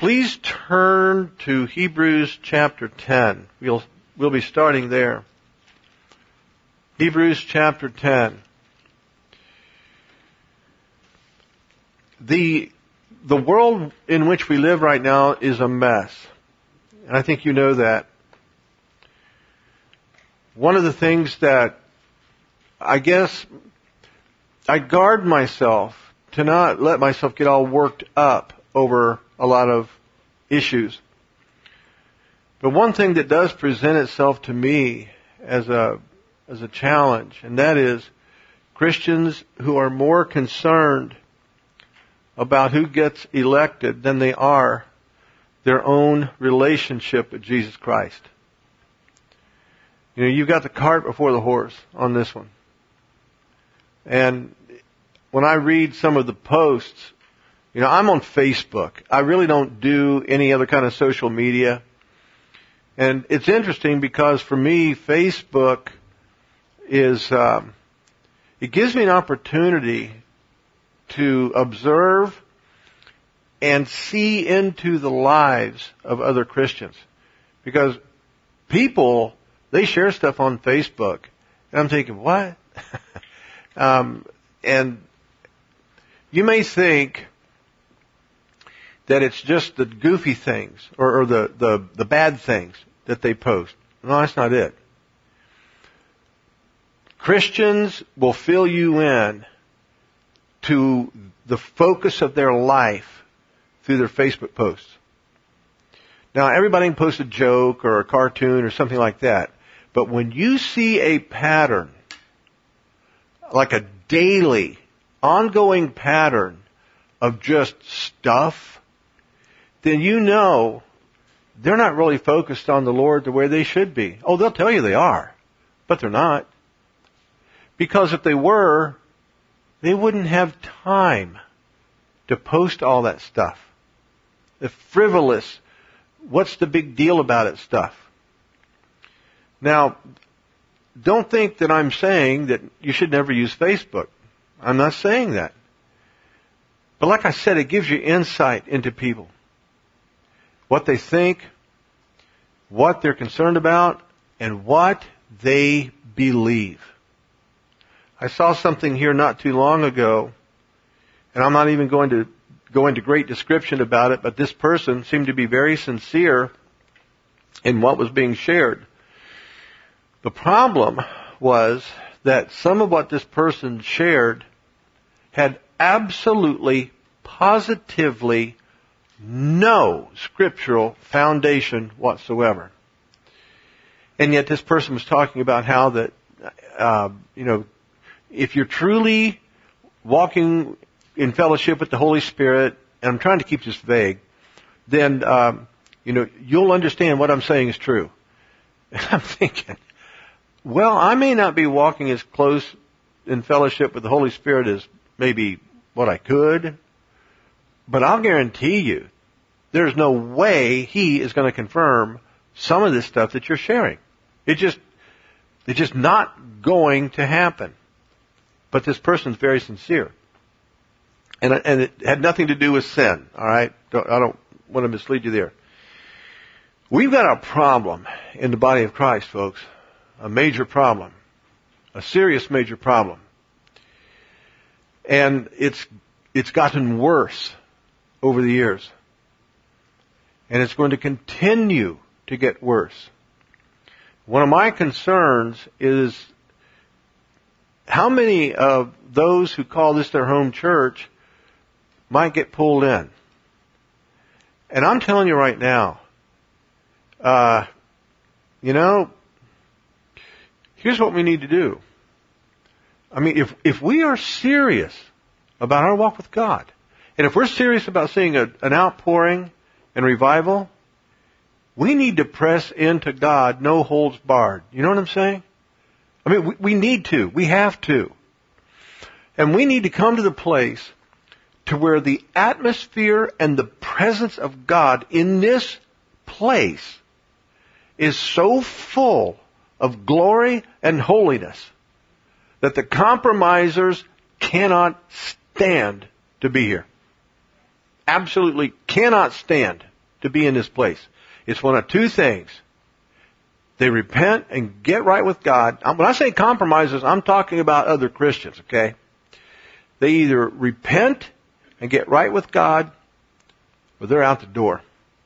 Please turn to Hebrews chapter 10. We'll be starting there. Hebrews chapter 10. The world in which we live right now is a mess. And I think you know that. One of the things that I guess I guard myself to not let myself get all worked up over a lot of issues. But one thing that does present itself to me as a challenge, and that is Christians who are more concerned about who gets elected than they are their own relationship with Jesus Christ. You know, you've got the cart before the horse on this one. And when I read some of the posts, you know, I'm on Facebook. I really don't do any other kind of social media. And it's interesting because for me, Facebook is, it gives me an opportunity to observe and see into the lives of other Christians. Because people, they share stuff on Facebook. And I'm thinking, what? And you may think that it's just the goofy things or the bad things that they post. No, that's not it. Christians will fill you in to the focus of their life through their Facebook posts. Now, everybody can post a joke or a cartoon or something like that. But when you see a pattern, like a daily, ongoing pattern of just stuff, then you know they're not really focused on the Lord the way they should be. Oh, they'll tell you they are, but they're not. Because if they were, they wouldn't have time to post all that stuff. The frivolous, what's the big deal about it stuff. Now, don't think that I'm saying that you should never use Facebook. I'm not saying that. But like I said, it gives you insight into people. What they think, what they're concerned about, and what they believe. I saw something here not too long ago, and I'm not even going to go into great description about it, but this person seemed to be very sincere in what was being shared. The problem was that some of what this person shared had absolutely, positively no scriptural foundation whatsoever. And yet this person was talking about how that, if you're truly walking in fellowship with the Holy Spirit, and I'm trying to keep this vague, then, you'll understand what I'm saying is true. And I'm thinking, well, I may not be walking as close in fellowship with the Holy Spirit as maybe what I could, but I'll guarantee you, there's no way He is going to confirm some of this stuff that you're sharing. It's just not going to happen. But this person's very sincere. And it had nothing to do with sin, all right? I don't want to mislead you there. We've got a problem in the body of Christ, folks. A major problem. A serious major problem. And it's gotten worse over the years. And it's going to continue to get worse. One of my concerns is how many of those who call this their home church might get pulled in. And I'm telling you right now, here's what we need to do. I mean, if we are serious about our walk with God, and if we're serious about seeing an outpouring and revival, we need to press into God, no holds barred. You know what I'm saying? I mean, we need to. We have to. And we need to come to the place to where the atmosphere and the presence of God in this place is so full of glory and holiness that the compromisers cannot stand to be here. Absolutely cannot stand to be in this place. It's one of two things. They repent and get right with God. When I say compromises, I'm talking about other Christians, okay? They either repent and get right with God, or they're out the door.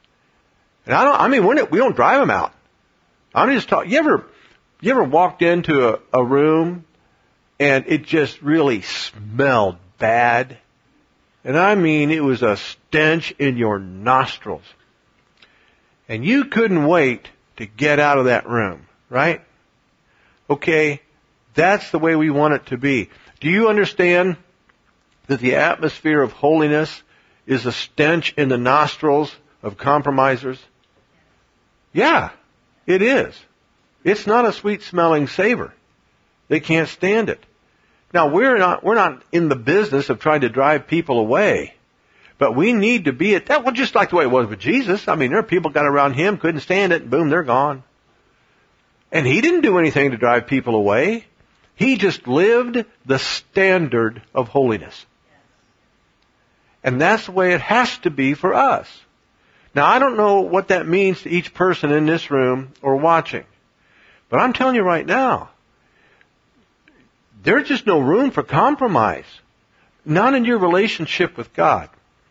And we don't drive them out. I'm just talking. You ever walked into a room and it just really smelled bad? And I mean, it was a stench in your nostrils. And you couldn't wait to get out of that room, right? Okay, that's the way we want it to be. Do you understand that the atmosphere of holiness is a stench in the nostrils of compromisers? Yeah, it is. It's not a sweet-smelling savor. They can't stand it. Now, we're not in the business of trying to drive people away. But we need to be at that. Well, just like the way it was with Jesus. I mean, there are people got around him, couldn't stand it, and boom, they're gone. And he didn't do anything to drive people away. He just lived the standard of holiness. And that's the way it has to be for us. Now, I don't know what that means to each person in this room or watching. But I'm telling you right now, there's just no room for compromise. Not in your relationship with God.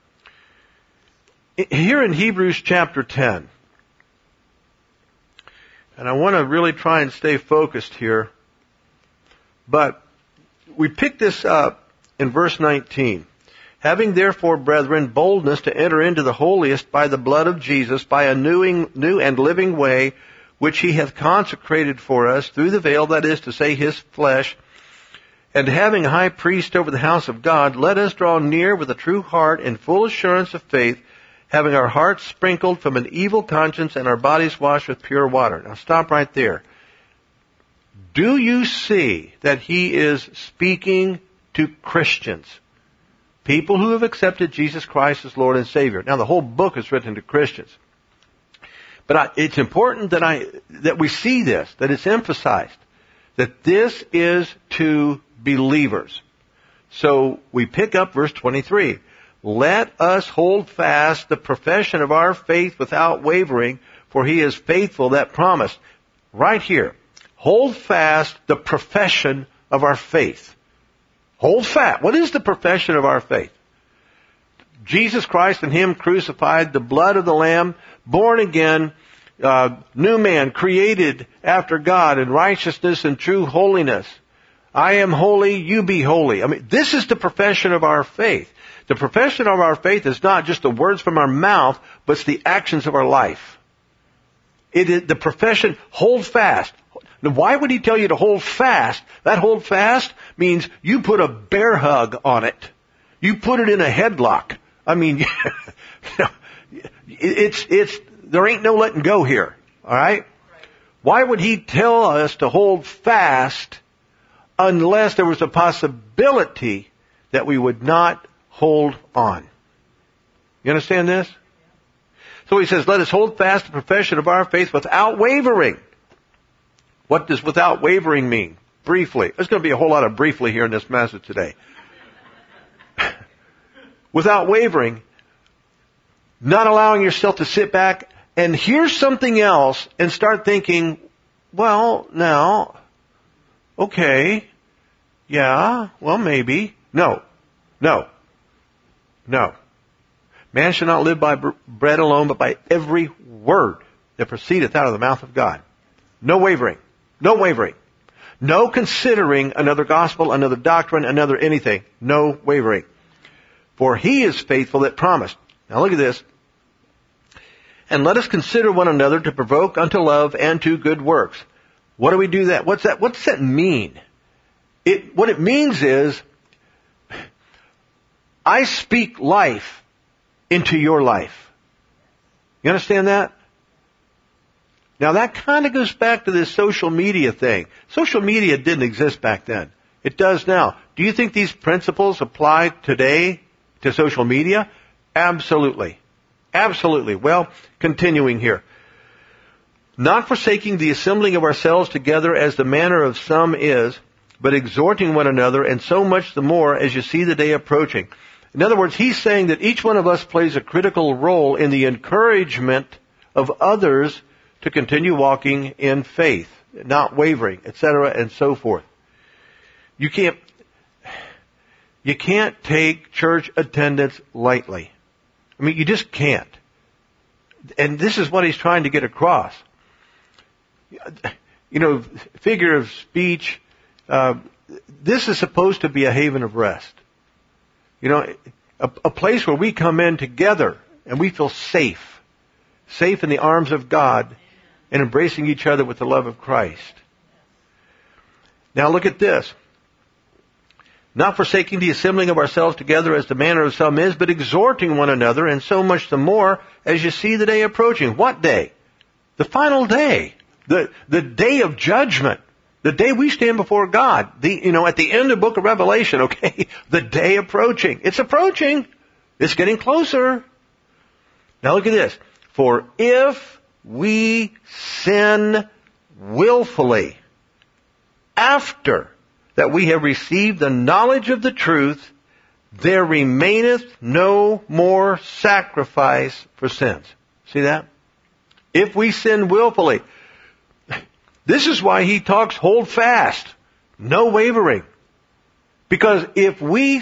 Here in Hebrews chapter 10, and I want to really try and stay focused here, but we pick this up in verse 19. Having therefore, brethren, boldness to enter into the holiest by the blood of Jesus, by a new and living way, which he hath consecrated for us through the veil, that is to say, his flesh, and having a high priest over the house of God, let us draw near with a true heart in full assurance of faith, having our hearts sprinkled from an evil conscience and our bodies washed with pure water. Now stop right there. Do you see that he is speaking to Christians? People who have accepted Jesus Christ as Lord and Savior. Now the whole book is written to Christians. But it's important that we see this, that it's emphasized, that this is to believers. So we pick up verse 23. Let us hold fast the profession of our faith without wavering, for he is faithful that promised. Right here. Hold fast the profession of our faith. Hold fast. What is the profession of our faith? Jesus Christ and him crucified, the blood of the Lamb, born again, new man, created after God in righteousness and true holiness. I am holy, you be holy. I mean, this is the profession of our faith. The profession of our faith is not just the words from our mouth, but it's the actions of our life. It is the profession, hold fast. Now, why would he tell you to hold fast? That hold fast means you put a bear hug on it. You put it in a headlock. I mean, there ain't no letting go here. All right? Why would he tell us to hold fast unless there was a possibility that we would not hold on? You understand this? So he says, let us hold fast the profession of our faith without wavering. What does without wavering mean? Briefly. There's going to be a whole lot of briefly here in this message today. Without wavering, not allowing yourself to sit back and hear something else and start thinking, well, now, okay, yeah, well, maybe. No. Man shall not live by bread alone, but by every word that proceedeth out of the mouth of God. No wavering. No considering another gospel, another doctrine, another anything. No wavering. For he is faithful that promised. Now look at this. And let us consider one another to provoke unto love and to good works. What do we do that? What's that mean? What it means is, I speak life into your life. You understand that? Now that kind of goes back to this social media thing. Social media didn't exist back then. It does now. Do you think these principles apply today to social media? Absolutely. Well, continuing here. Not forsaking the assembling of ourselves together as the manner of some is, but exhorting one another, and so much the more as you see the day approaching. In other words, he's saying that each one of us plays a critical role in the encouragement of others to continue walking in faith, not wavering, etc., and so forth. You can't take church attendance lightly. I mean, you just can't. And this is what he's trying to get across. You know, figure of speech, this is supposed to be a haven of rest. You know, a place where we come in together and we feel safe in the arms of God and embracing each other with the love of Christ. Now look at this. Not forsaking the assembling of ourselves together as the manner of some is, but exhorting one another, and so much the more as you see the day approaching. What day? The final day. The day of judgment. The day we stand before God. At the end of the book of Revelation, okay? The day approaching. It's approaching. It's getting closer. Now look at this. For if we sin willfully after that we have received the knowledge of the truth, there remaineth no more sacrifice for sins. See that? If we sin willfully. This is why he talks hold fast. No wavering. Because if we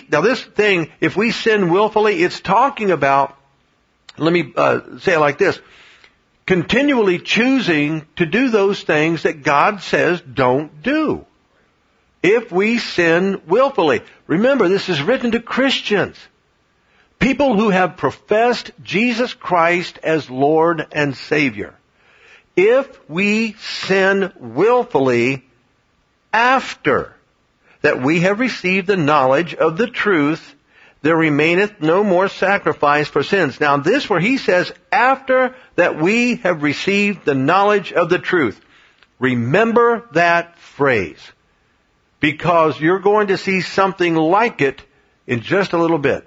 sin willfully, it's talking about, let me say it like this, continually choosing to do those things that God says don't do. If we sin willfully. Remember, this is written to Christians. People who have professed Jesus Christ as Lord and Savior. If we sin willfully after that we have received the knowledge of the truth, there remaineth no more sacrifice for sins. Now this where he says, after that we have received the knowledge of the truth. Remember that phrase. Because you're going to see something like it in just a little bit.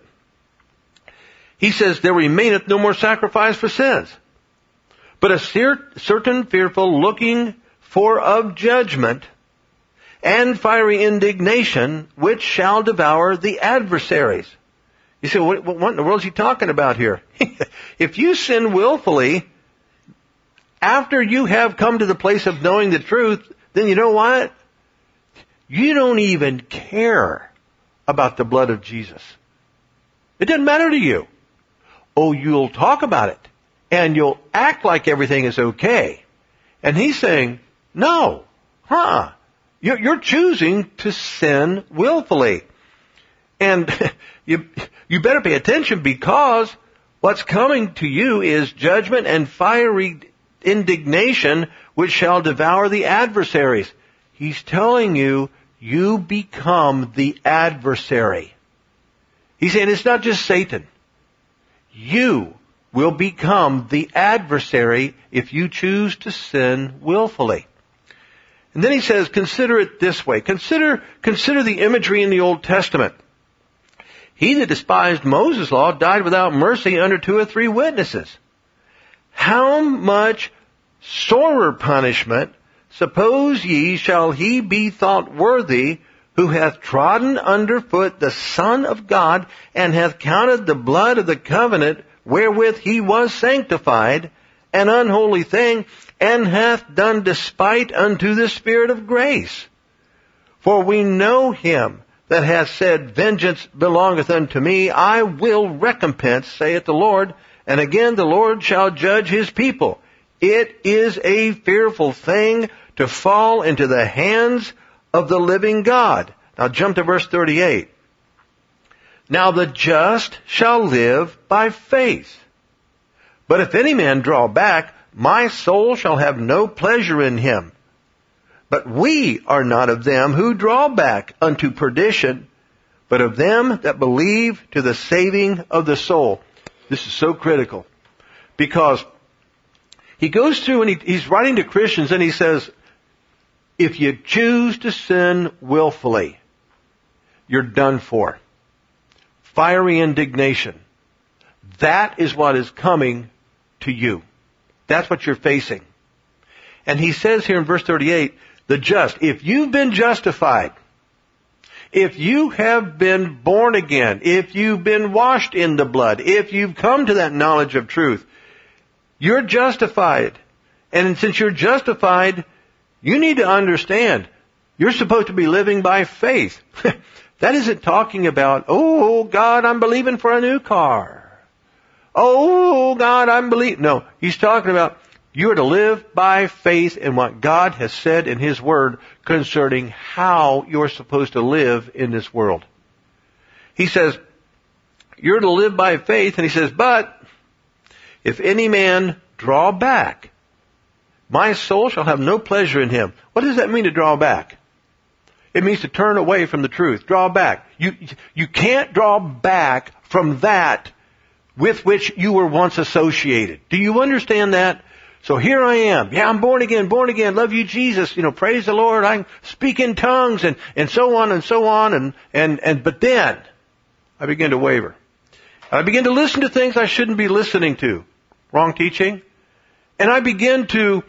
He says, there remaineth no more sacrifice for sins, but a certain fearful looking for of judgment and fiery indignation, which shall devour the adversaries. You say, what in the world is he talking about here? If you sin willfully, after you have come to the place of knowing the truth, then you know what? You don't even care about the blood of Jesus. It doesn't matter to you. Oh, you'll talk about it. And you'll act like everything is okay. And he's saying, no. You're choosing to sin willfully. And you better pay attention, because what's coming to you is judgment and fiery indignation, which shall devour the adversaries. He's telling you, you become the adversary. He's saying it's not just Satan. You will become the adversary if you choose to sin willfully. And then he says, consider it this way. Consider the imagery in the Old Testament. He that despised Moses' law died without mercy under 2 or 3 witnesses. How much sorer punishment, suppose ye, shall he be thought worthy, who hath trodden under foot the Son of God, and hath counted the blood of the covenant wherewith he was sanctified an unholy thing, and hath done despite unto the Spirit of grace? For we know him that hath said, vengeance belongeth unto me, I will recompense, saith the Lord. And again, the Lord shall judge his people. It is a fearful thing to fall into the hands of the living God. Now jump to verse 38. Now the just shall live by faith. But if any man draw back, my soul shall have no pleasure in him. But we are not of them who draw back unto perdition, but of them that believe to the saving of the soul. This is so critical, because he goes through and he's writing to Christians, and he says, if you choose to sin willfully, you're done for. Fiery indignation. That is what is coming to you. That's what you're facing. And he says here in verse 38, the just, if you've been justified, If you have been born again, if you've been washed in the blood, if you've come to that knowledge of truth, you're justified. And since you're justified, you need to understand, you're supposed to be living by faith. That isn't talking about, oh, God, I'm believing for a new car. Oh, God, I'm believing. No, he's talking about you are to live by faith in what God has said in His Word concerning how you're supposed to live in this world. He says, you're to live by faith, and he says, but if any man draw back, my soul shall have no pleasure in him. What does that mean to draw back? It means to turn away from the truth. Draw back. You can't draw back from that with which you were once associated. Do you understand that? So here I am. Yeah, I'm born again. Love you, Jesus. Praise the Lord. I speak in tongues and so on and so on. But then I begin to waver. I begin to listen to things I shouldn't be listening to. Wrong teaching. And I begin to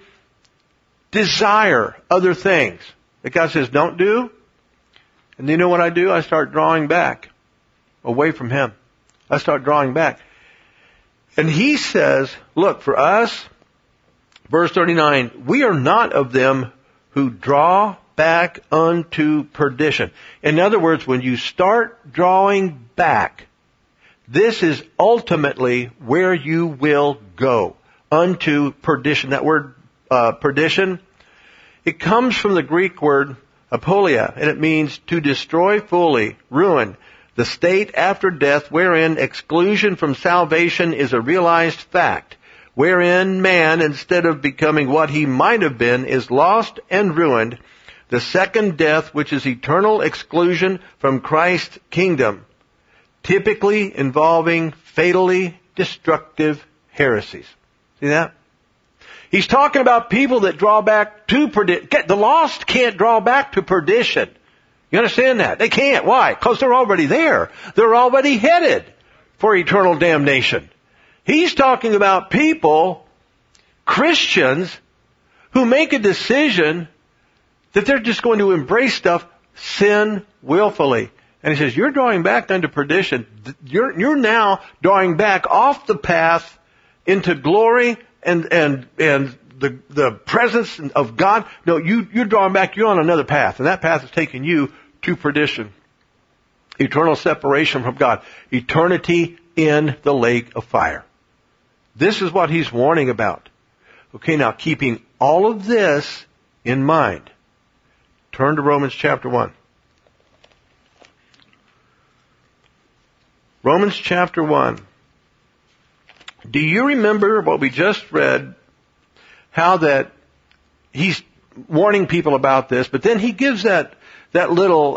desire other things that God says don't do. And you know what I do? I start drawing back away from Him. I start drawing back. And He says, look, for us, verse 39, we are not of them who draw back unto perdition. In other words, when you start drawing back, this is ultimately where you will go, unto perdition. That word perdition, it comes from the Greek word apolia, and it means to destroy fully, ruin, the state after death wherein exclusion from salvation is a realized fact, wherein man, instead of becoming what he might have been, is lost and ruined, the second death, which is eternal exclusion from Christ's kingdom, typically involving fatally destructive heresies. See that? He's talking about people that draw back to perdition. The lost can't draw back to perdition. You understand that? They can't. Why? Because they're already there. They're already headed for eternal damnation. He's talking about people, Christians, who make a decision that they're just going to embrace stuff, sin willfully. And he says, you're drawing back unto perdition. You're now drawing back off the path into glory and the presence of God. No, you're drawing back. You're on another path, and that path is taking you to perdition. Eternal separation from God. Eternity in the lake of fire. This is what he's warning about. Okay, now keeping all of this in mind, turn to Romans chapter 1. Romans chapter 1. Do you remember what we just read? How that he's warning people about this, but then he gives that little,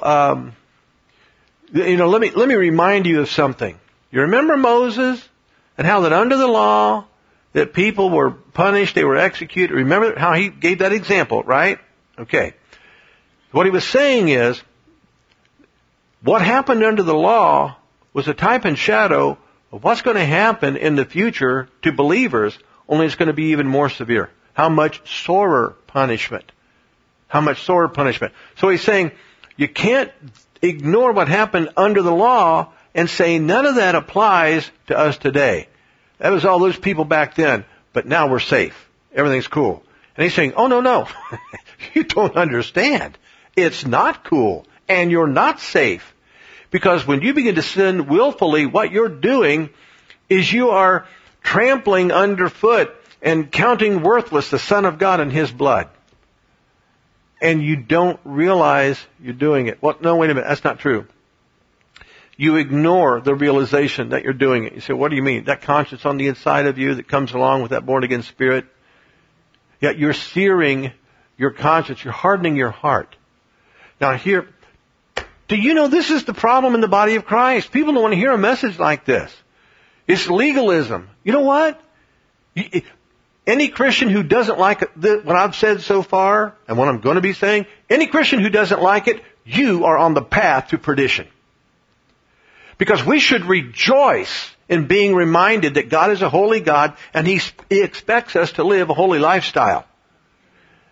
let me remind you of something. You remember Moses and how that under the law that people were punished, they were executed. Remember how he gave that example, right? Okay. What he was saying is, what happened under the law was a type and shadow of what's going to happen in the future to believers, only it's going to be even more severe. How much sorer punishment. How much sorer punishment. So he's saying, you can't ignore what happened under the law and say none of that applies to us today. That was all those people back then, but now we're safe. Everything's cool. And he's saying, oh, no. You don't understand. It's not cool, and you're not safe. Because when you begin to sin willfully, what you're doing is you are trampling underfoot and counting worthless the Son of God and His blood. And you don't realize you're doing it. Well, no, wait a minute. That's not true. You ignore the realization that you're doing it. You say, what do you mean? That conscience on the inside of you that comes along with that born-again spirit? Yet you're searing your conscience. You're hardening your heart. Now here, do you know this is the problem in the body of Christ? People don't want to hear a message like this. It's legalism. You know what? Any Christian who doesn't like what I've said so far, and what I'm going to be saying, any Christian who doesn't like it, you are on the path to perdition. Because we should rejoice in being reminded that God is a holy God, and He expects us to live a holy lifestyle.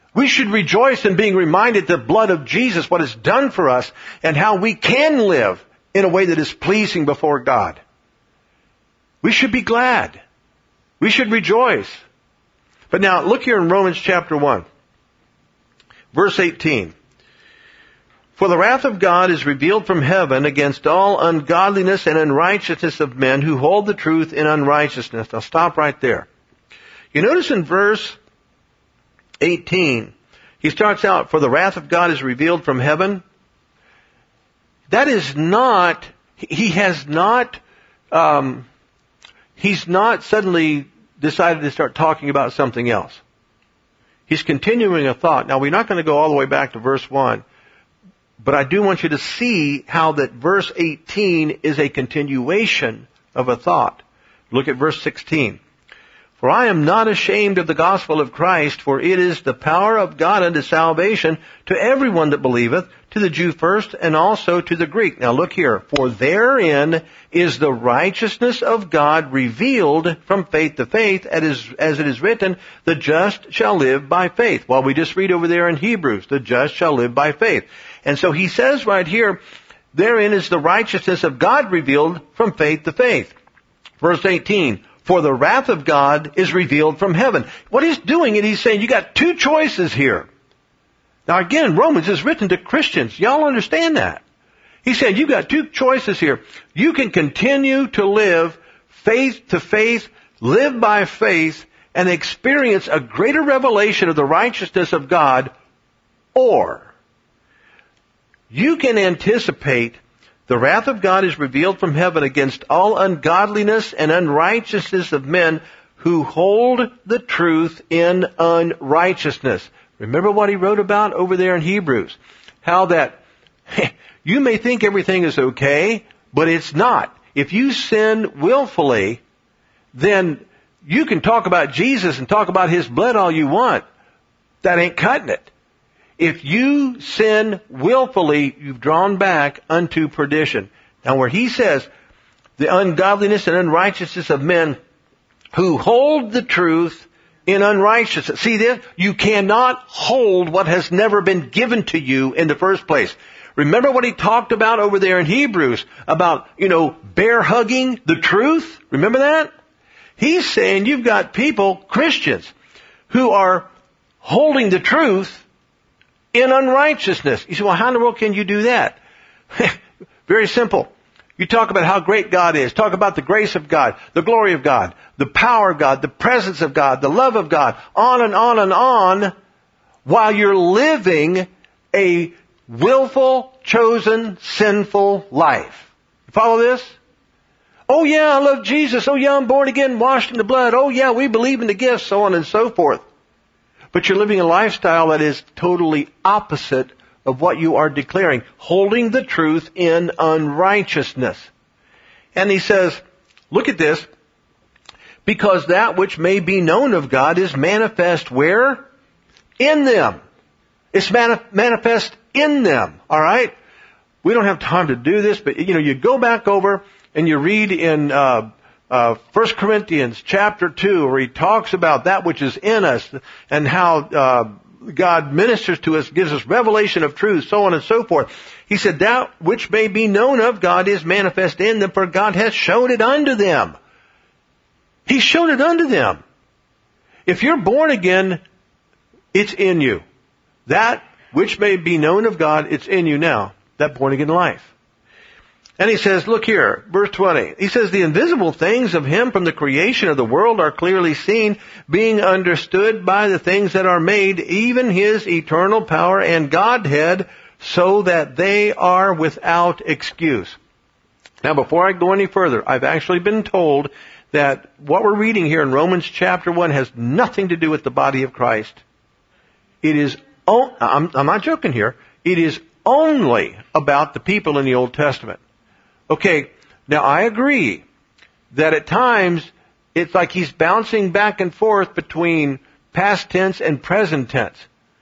We should rejoice in being reminded the blood of Jesus, what it's done for us, and how we can live in a way that is pleasing before God. We should be glad. We should rejoice. But now, look here in Romans chapter 1, verse 18. For the wrath of God is revealed from heaven against all ungodliness and unrighteousness of men who hold the truth in unrighteousness. I'll stop right there. You notice in verse 18, he starts out, for the wrath of God is revealed from heaven. That is not, he's not suddenly decided to start talking about something else. He's continuing a thought. Now, we're not going to go all the way back to verse 1, but I do want you to see how that verse 18 is a continuation of a thought. Look at verse 16. For I am not ashamed of the gospel of Christ, for it is the power of God unto salvation to everyone that believeth, to the Jew first, and also to the Greek. Now look here. For therein is the righteousness of God revealed from faith to faith, as it is written, the just shall live by faith. Well, we just read over there in Hebrews, the just shall live by faith. And so he says right here, therein is the righteousness of God revealed from faith to faith. Verse 18. For the wrath of God is revealed from heaven. What he's doing is he's saying you got two choices here. Now again, Romans is written to Christians. Y'all understand that. He said you got two choices here. You can continue to live faith to faith, live by faith, and experience a greater revelation of the righteousness of God, or you can anticipate the wrath of God is revealed from heaven against all ungodliness and unrighteousness of men who hold the truth in unrighteousness. Remember what he wrote about over there in Hebrews? How that you may think everything is okay, but it's not. If you sin willfully, then you can talk about Jesus and talk about His blood all you want. That ain't cutting it. If you sin willfully, you've drawn back unto perdition. Now where he says, the ungodliness and unrighteousness of men who hold the truth in unrighteousness. See this? You cannot hold what has never been given to you in the first place. Remember what he talked about over there in Hebrews about, bear hugging the truth? Remember that? He's saying you've got people, Christians, who are holding the truth in unrighteousness. You say, well, how in the world can you do that? Very simple. You talk about how great God is. Talk about the grace of God, the glory of God, the power of God, the presence of God, the love of God, on and on and on, while you're living a willful, chosen, sinful life. You follow this? Oh yeah, I love Jesus. Oh yeah, I'm born again, washed in the blood. Oh yeah, we believe in the gifts, so on and so forth. But you're living a lifestyle that is totally opposite of what you are declaring, holding the truth in unrighteousness. And he says, look at this, because that which may be known of God is manifest where? In them. It's manifest in them, all right? We don't have time to do this, but you go back over and you read in 1 Corinthians chapter 2, where he talks about that which is in us and how God ministers to us, gives us revelation of truth, so on and so forth. He said, that which may be known of God is manifest in them, for God has shown it unto them. He's shown it unto them. If you're born again, it's in you. That which may be known of God, it's in you now, that born again life. And he says, look here, verse 20. He says, the invisible things of Him from the creation of the world are clearly seen, being understood by the things that are made, even His eternal power and Godhead, so that they are without excuse. Now, before I go any further, I've actually been told that what we're reading here in Romans chapter 1 has nothing to do with the body of Christ. It is, I'm not joking here, it is only about the people in the Old Testament. Okay, now I agree that at times it's like he's bouncing back and forth between past tense and present tense.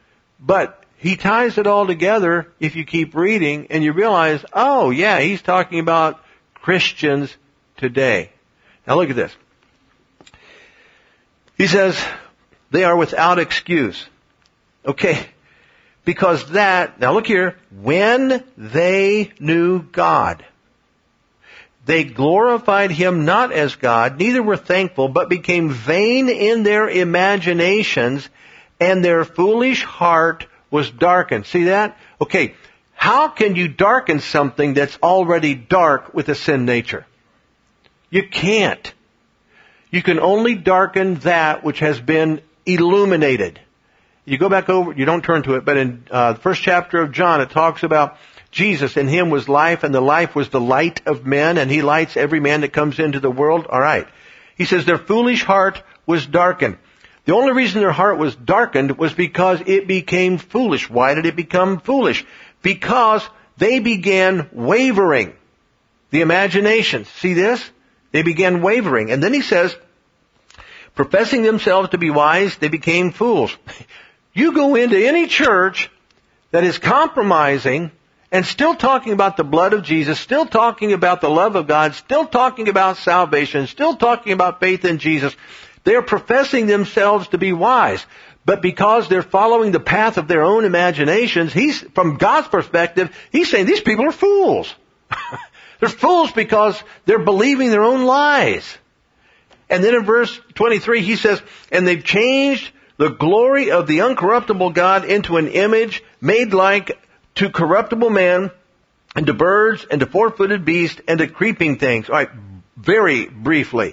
But he ties it all together if you keep reading and you realize, oh yeah, he's talking about Christians today. Now look at this. He says, they are without excuse. Okay. Because now look here, when they knew God, they glorified Him not as God, neither were thankful, but became vain in their imaginations, and their foolish heart was darkened. See that? Okay, how can you darken something that's already dark with a sin nature? You can't. You can only darken that which has been illuminated. You go back over, you don't turn to it, but in the first chapter of John, it talks about Jesus. In Him was life, and the life was the light of men, and He lights every man that comes into the world. All right. He says their foolish heart was darkened. The only reason their heart was darkened was because it became foolish. Why did it become foolish? Because they began wavering. The imaginations. See this? They began wavering. And then he says, professing themselves to be wise, they became fools. You go into any church that is compromising and still talking about the blood of Jesus, still talking about the love of God, still talking about salvation, still talking about faith in Jesus. They're professing themselves to be wise. But because they're following the path of their own imaginations, from God's perspective, He's saying these people are fools. They're fools because they're believing their own lies. And then in verse 23, he says, and they've changed the glory of the uncorruptible God into an image made like to corruptible man, and to birds, and to four-footed beasts, and to creeping things. All right, very briefly.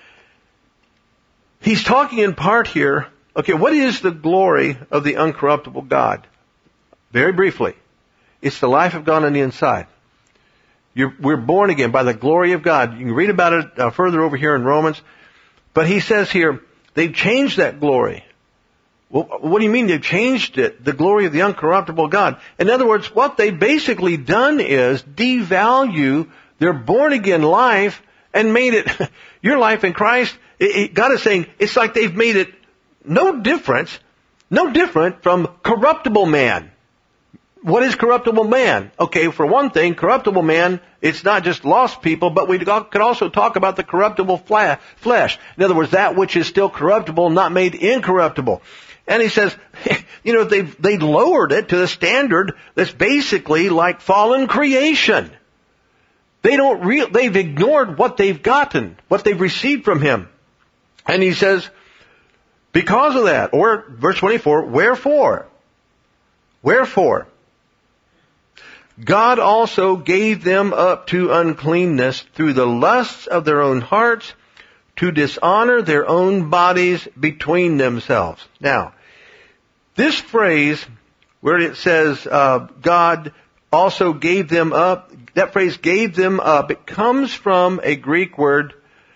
He's talking in part here, okay, what is the glory of the uncorruptible God? Very briefly. It's the life of God on the inside. We're born again by the glory of God. You can read about it further over here in Romans. But he says here, they've changed that glory. Well, what do you mean they've changed it? The glory of the uncorruptible God. In other words, what they've basically done is devalue their born-again life and made it, your life in Christ, God is saying, it's like they've made it no different from corruptible man. What is corruptible man? Okay, for one thing, corruptible man, it's not just lost people, but we could also talk about the corruptible flesh. In other words, that which is still corruptible, not made incorruptible. And he says, they lowered it to the standard that's basically like fallen creation. They've ignored what they've gotten, what they've received from Him. And he says, because of that, or verse 24, wherefore, God also gave them up to uncleanness through the lusts of their own hearts, to dishonor their own bodies between themselves. Now, this phrase where it says God also gave them up, that phrase gave them up, it comes from a Greek word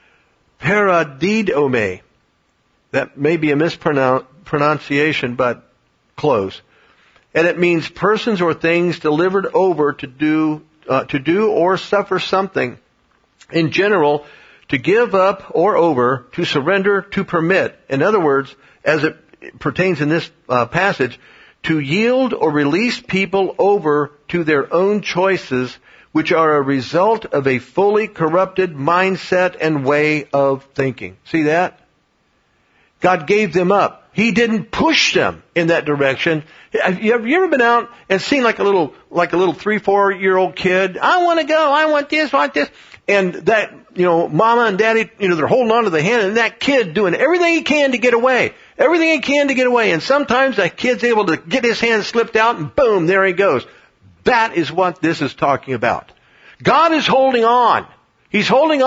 paradidome. That may be a mispronunciation, but close. And it means persons or things delivered over to do or suffer something. In general, to give up or over, to surrender, to permit. In other words, as it pertains in this passage, to yield or release people over to their own choices, which are a result of a fully corrupted mindset and way of thinking. See that? God gave them up. He didn't push them in that direction. Have you ever been out and seen like a little 3-4-year-old kid? I want to go. I want this, And that, mama and daddy, they're holding on to the hand, and that kid doing everything he can to get away. And sometimes that kid's able to get his hand slipped out, and boom, there he goes. That is what this is talking about. God is holding on. He's holding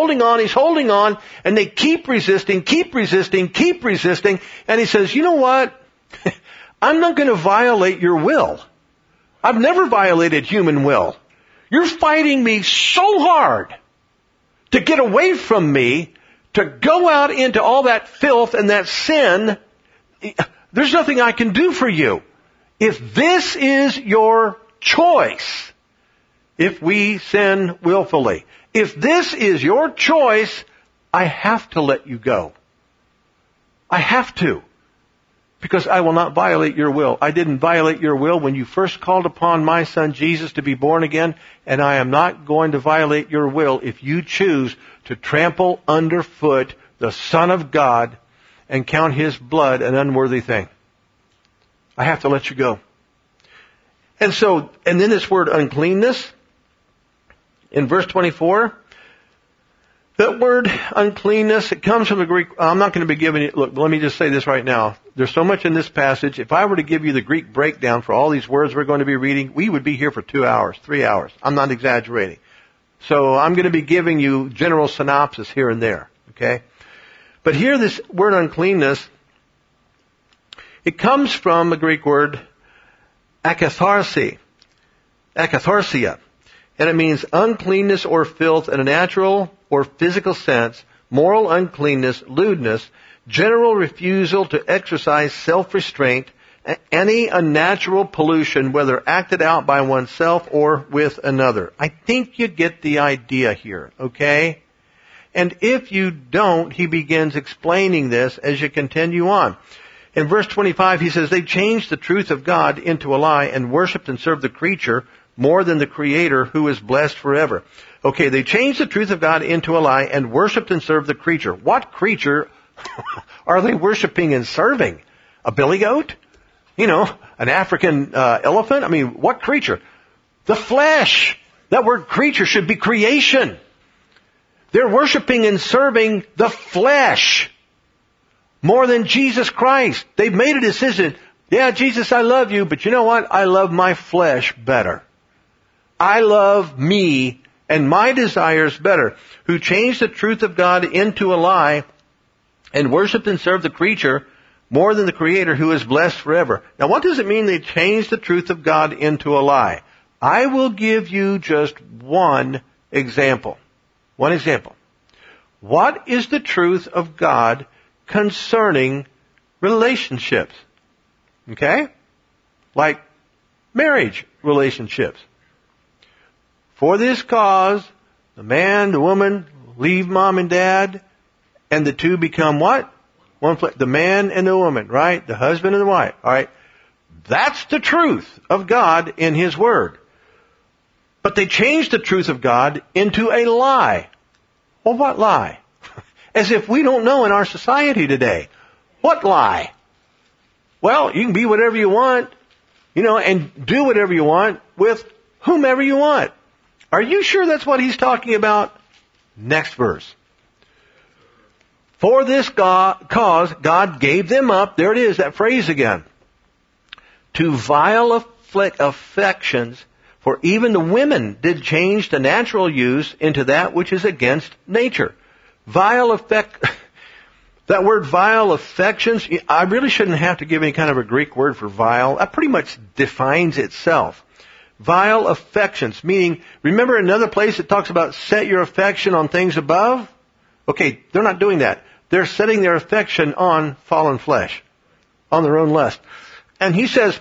on, and they keep resisting, and He says, you know what? I'm not going to violate your will. I've never violated human will. You're fighting me so hard to get away from me, to go out into all that filth and that sin. There's nothing I can do for you. If this is your choice, if we sin willfully, if this is your choice, I have to let you go. I have to. Because I will not violate your will. I didn't violate your will when you first called upon my Son Jesus to be born again, and I am not going to violate your will if you choose to trample underfoot the Son of God and count His blood an unworthy thing. I have to let you go. And then this word uncleanness, in verse 24, that word uncleanness, it comes from the Greek. I'm not going to be giving you, look, let me just say this right now. There's so much in this passage. If I were to give you the Greek breakdown for all these words we're going to be reading, we would be here for 2 hours, 3 hours. I'm not exaggerating. So I'm going to be giving you general synopsis here and there, okay? But here this word uncleanness, it comes from the Greek word akatharsia, and it means uncleanness or filth in a natural or physical sense, moral uncleanness, lewdness, general refusal to exercise self-restraint, any unnatural pollution, whether acted out by oneself or with another. I think you get the idea here, okay? And if you don't, he begins explaining this as you continue on. In verse 25, he says, they changed the truth of God into a lie and worshipped and served the creature more than the Creator who is blessed forever. Okay, they changed the truth of God into a lie and worshipped and served the creature. What creature are they worshiping and serving? A billy goat? You know, an African elephant? I mean, what creature? The flesh. That word creature should be creation. They're worshiping and serving the flesh more than Jesus Christ. They've made a decision. Yeah, Jesus, I love you, but you know what? I love my flesh better. I love me and my desires better. Who changed the truth of God into a lie and worshiped and served the creature more than the Creator who is blessed forever. Now, what does it mean they changed the truth of God into a lie? I will give you just one example. One example. What is the truth of God concerning relationships? Okay? Like marriage relationships. For this cause, the man, the woman, leave mom and dad, and the two become what? One flesh. The man and the woman, right? The husband and the wife, alright? That's the truth of God in His Word. But they changed the truth of God into a lie. Well, what lie? As if we don't know in our society today. What lie? Well, you can be whatever you want, and do whatever you want with whomever you want. Are you sure that's what he's talking about? Next verse. For this cause, God gave them up, there it is, that phrase again, to vile affections, for even the women did change the natural use into that which is against nature. That word vile affections, I really shouldn't have to give any kind of a Greek word for vile. That pretty much defines itself. Vile affections, meaning, remember another place it talks about set your affection on things above? Okay, they're not doing that. They're setting their affection on fallen flesh, on their own lust. And he says,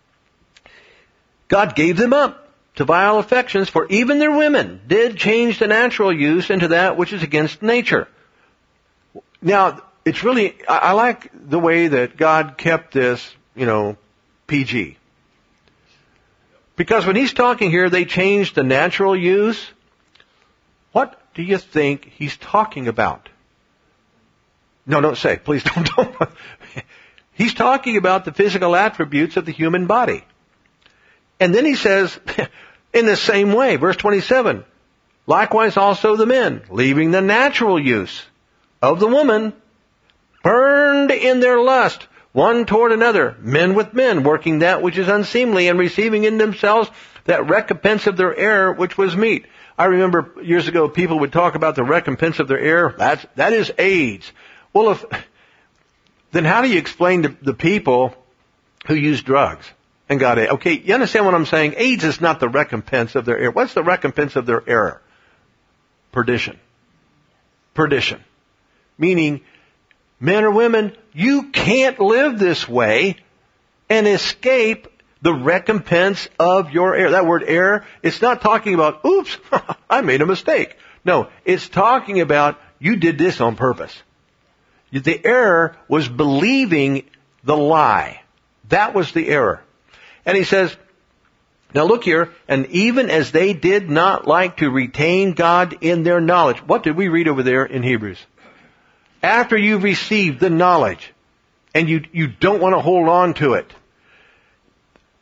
God gave them up to vile affections, for even their women did change the natural use into that which is against nature. Now, it's really, I like the way that God kept this, PG. Because when he's talking here, they changed the natural use. What do you think he's talking about? No, don't say. Please don't. He's talking about the physical attributes of the human body. And then he says, in the same way, verse 27, likewise also the men, leaving the natural use of the woman, burned in their lust, one toward another, men with men, working that which is unseemly, and receiving in themselves that recompense of their error which was meet. I remember years ago people would talk about the recompense of their error. That is AIDS. Well, then how do you explain to the people who use drugs and got AIDS? Okay, you understand what I'm saying? AIDS is not the recompense of their error. What's the recompense of their error? Perdition. Perdition. Meaning, men or women, you can't live this way and escape the recompense of your error. That word error, it's not talking about, oops, I made a mistake. No, it's talking about you did this on purpose. The error was believing the lie. That was the error. And he says, now look here, and even as they did not like to retain God in their knowledge. What did we read over there in Hebrews? After you've received the knowledge, and you don't want to hold on to it,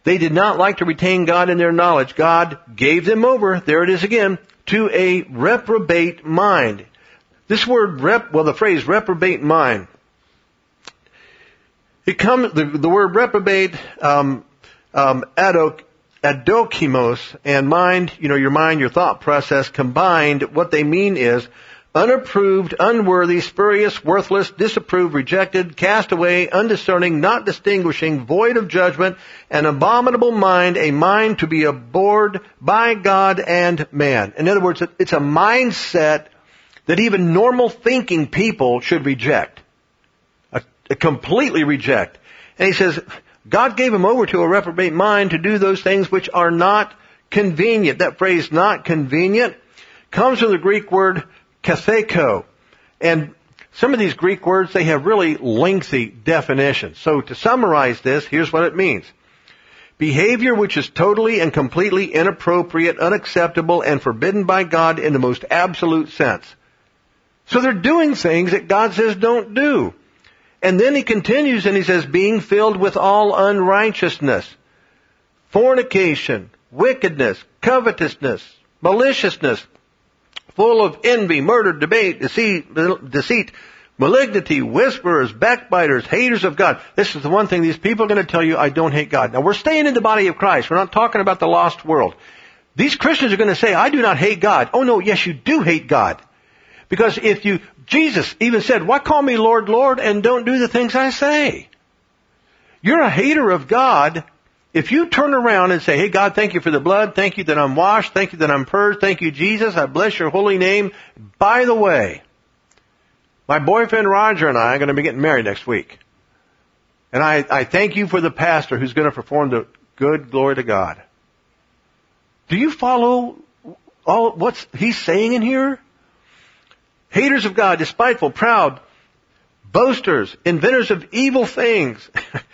They did not like to retain God in their knowledge. God gave them over, there it is again, to a reprobate mind. This word the phrase reprobate mind. It comes, the word reprobate, adokimos, and mind, your mind, your thought process combined, what they mean is unapproved, unworthy, spurious, worthless, disapproved, rejected, cast away, undiscerning, not distinguishing, void of judgment, an abominable mind, a mind to be abhorred by God and man. In other words, it's a mindset that even normal thinking people should reject. Completely reject. And he says, God gave him over to a reprobate mind to do those things which are not convenient. That phrase, not convenient, comes from the Greek word katheko. And some of these Greek words, they have really lengthy definitions. So to summarize this, here's what it means. Behavior which is totally and completely inappropriate, unacceptable, and forbidden by God in the most absolute sense. So they're doing things that God says don't do. And then he continues and he says, being filled with all unrighteousness, fornication, wickedness, covetousness, maliciousness, full of envy, murder, debate, deceit, malignity, whisperers, backbiters, haters of God. This is the one thing these people are going to tell you, I don't hate God. Now we're staying in the body of Christ. We're not talking about the lost world. These Christians are going to say, I do not hate God. Oh no, yes you do hate God. Because Jesus even said, why call me Lord, Lord, and don't do the things I say? You're a hater of God if you turn around and say, hey God, thank you for the blood, thank you that I'm washed, thank you that I'm purged, thank you Jesus, I bless your holy name. By the way, my boyfriend Roger and I are going to be getting married next week. And I thank you for the pastor who's going to perform the good glory to God. Do you follow all what he's saying in here? Haters of God, despiteful, proud, boasters, inventors of evil things.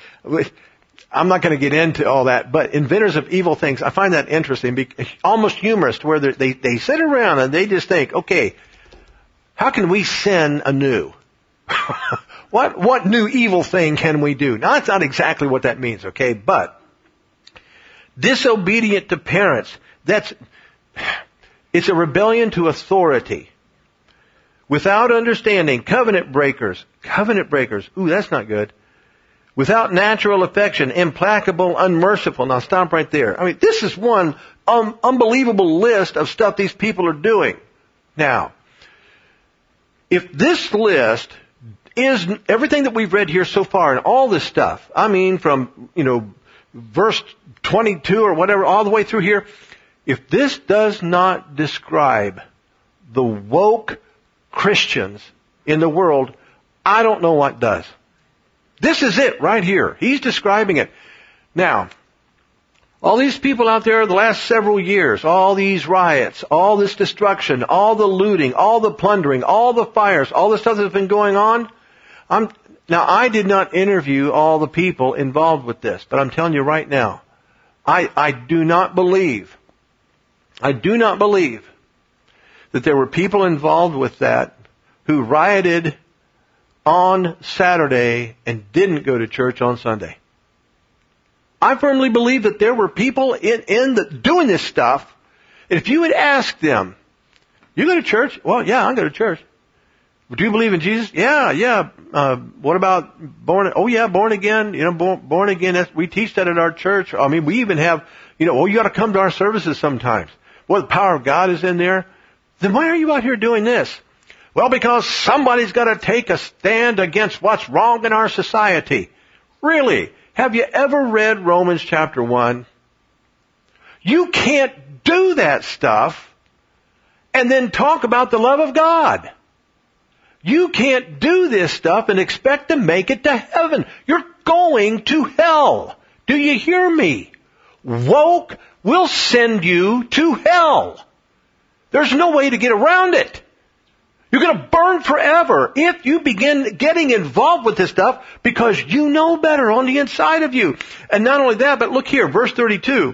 I'm not going to get into all that, but inventors of evil things, I find that interesting, almost humorous, where they sit around and they just think, okay, how can we sin anew? What new evil thing can we do? Now, that's not exactly what that means, okay, but disobedient to parents, it's a rebellion to authority. Without understanding, covenant breakers, ooh, that's not good. Without natural affection, implacable, unmerciful. Now stop right there. I mean, this is one unbelievable list of stuff these people are doing. Now, if this list is everything that we've read here so far and all this stuff, I mean from, verse 22 or whatever, all the way through here, if this does not describe the woke Christians in the world, I don't know what does. This is it right here. He's describing it. Now, all these people out there the last several years, all these riots, all this destruction, all the looting, all the plundering, all the fires, all the stuff that's been going on. Now, I did not interview all the people involved with this, but I'm telling you right now, I do not believe that there were people involved with that who rioted on Saturday and didn't go to church on Sunday. I firmly believe that there were people doing this stuff, and if you would ask them, you go to church? Well, yeah, I go to church. Do you believe in Jesus? Yeah. What about born? Oh yeah, born again. Born again. We teach that at our church. I mean, we even have, you got to come to our services sometimes. Well, the power of God is in there. Then why are you out here doing this? Well, because somebody's got to take a stand against what's wrong in our society. Really? Have you ever read Romans chapter 1? You can't do that stuff and then talk about the love of God. You can't do this stuff and expect to make it to heaven. You're going to hell. Do you hear me? Woke will send you to hell. There's no way to get around it. You're going to burn forever if you begin getting involved with this stuff because you know better on the inside of you. And not only that, but look here, verse 32.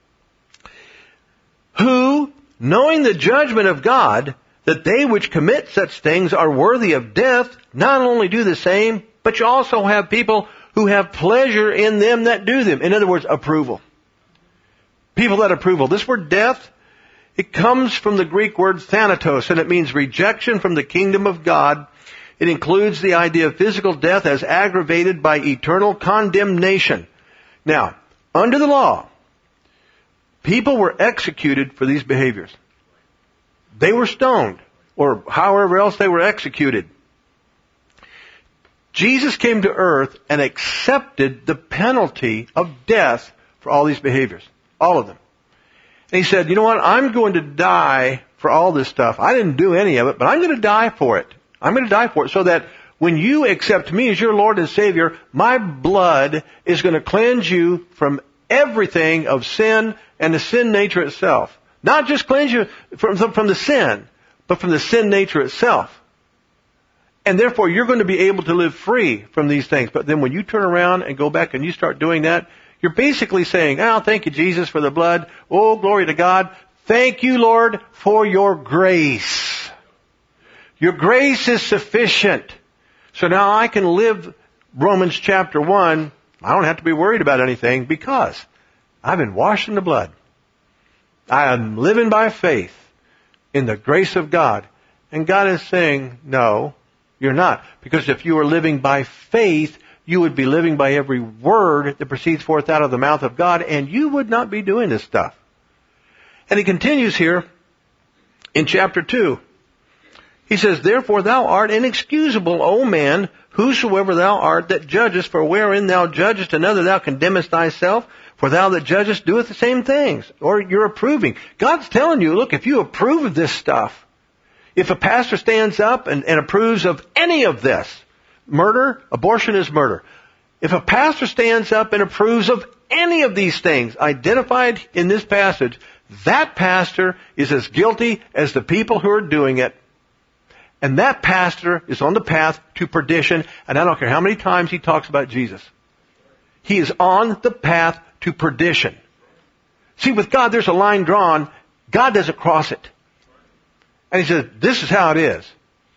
Who, knowing the judgment of God, that they which commit such things are worthy of death, not only do the same, but you also have people who have pleasure in them that do them. In other words, approval. People that approval. This word death, it comes from the Greek word thanatos, and it means rejection from the kingdom of God. It includes the idea of physical death as aggravated by eternal condemnation. Now, under the law, people were executed for these behaviors. They were stoned, or however else they were executed. Jesus came to earth and accepted the penalty of death for all these behaviors. All of them. And he said, you know what? I'm going to die for all this stuff. I didn't do any of it, but I'm going to die for it. I'm going to die for it so that when you accept me as your Lord and Savior, my blood is going to cleanse you from everything of sin and the sin nature itself. Not just cleanse you from the sin, but from the sin nature itself. And therefore, you're going to be able to live free from these things. But then when you turn around and go back and you start doing that, you're basically saying, oh, thank you, Jesus, for the blood. Oh, glory to God. Thank you, Lord, for your grace. Your grace is sufficient. So now I can live Romans chapter 1. I don't have to be worried about anything because I've been washed in the blood. I am living by faith in the grace of God. And God is saying, no, you're not. Because if you were living by faith, you would be living by every word that proceeds forth out of the mouth of God, and you would not be doing this stuff. And he continues here in chapter 2. He says, therefore thou art inexcusable, O man, whosoever thou art that judgest, for wherein thou judgest another thou condemnest thyself, for thou that judgest doeth the same things. Or you're approving. God's telling you, look, if you approve of this stuff, if a pastor stands up and approves of any of this, murder, abortion is murder. If a pastor stands up and approves of any of these things identified in this passage, that pastor is as guilty as the people who are doing it. And that pastor is on the path to perdition. And I don't care how many times he talks about Jesus. He is on the path to perdition. See, with God, there's a line drawn. God doesn't cross it. And he says, this is how it is.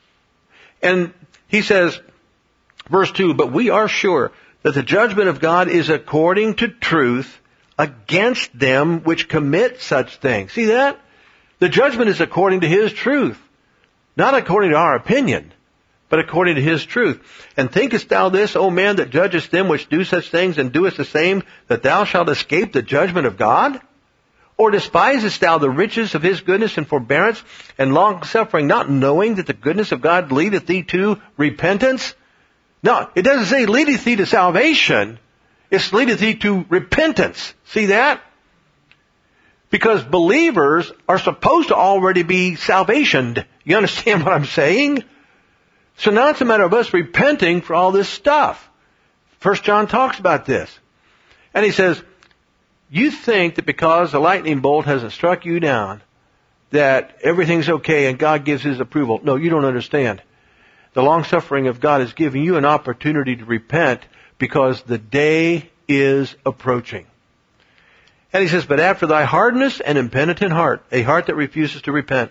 And he says, verse 2, but we are sure that the judgment of God is according to truth against them which commit such things. See that? The judgment is according to His truth. Not according to our opinion, but according to His truth. And thinkest thou this, O man, that judgest them which do such things and doest the same, that thou shalt escape the judgment of God? Or despisest thou the riches of His goodness and forbearance and long-suffering, not knowing that the goodness of God leadeth thee to repentance? No, it doesn't say leadeth thee to salvation. It's leadeth thee to repentance. See that? Because believers are supposed to already be salvationed. You understand what I'm saying? So now it's a matter of us repenting for all this stuff. 1 John talks about this. And he says, you think that because the lightning bolt hasn't struck you down, that everything's okay and God gives His approval. No, you don't understand. The long-suffering of God is giving you an opportunity to repent because the day is approaching. And he says, but after thy hardness and impenitent heart, a heart that refuses to repent,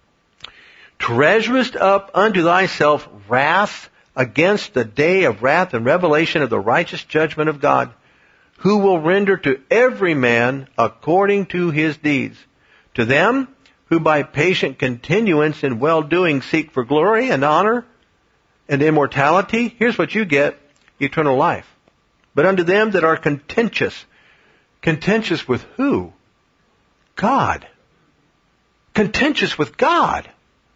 treasurest up unto thyself wrath against the day of wrath and revelation of the righteous judgment of God, who will render to every man according to his deeds. To them who by patient continuance in well-doing seek for glory and honor and immortality, here's what you get, eternal life. But unto them that are contentious. Contentious with who? God. Contentious with God.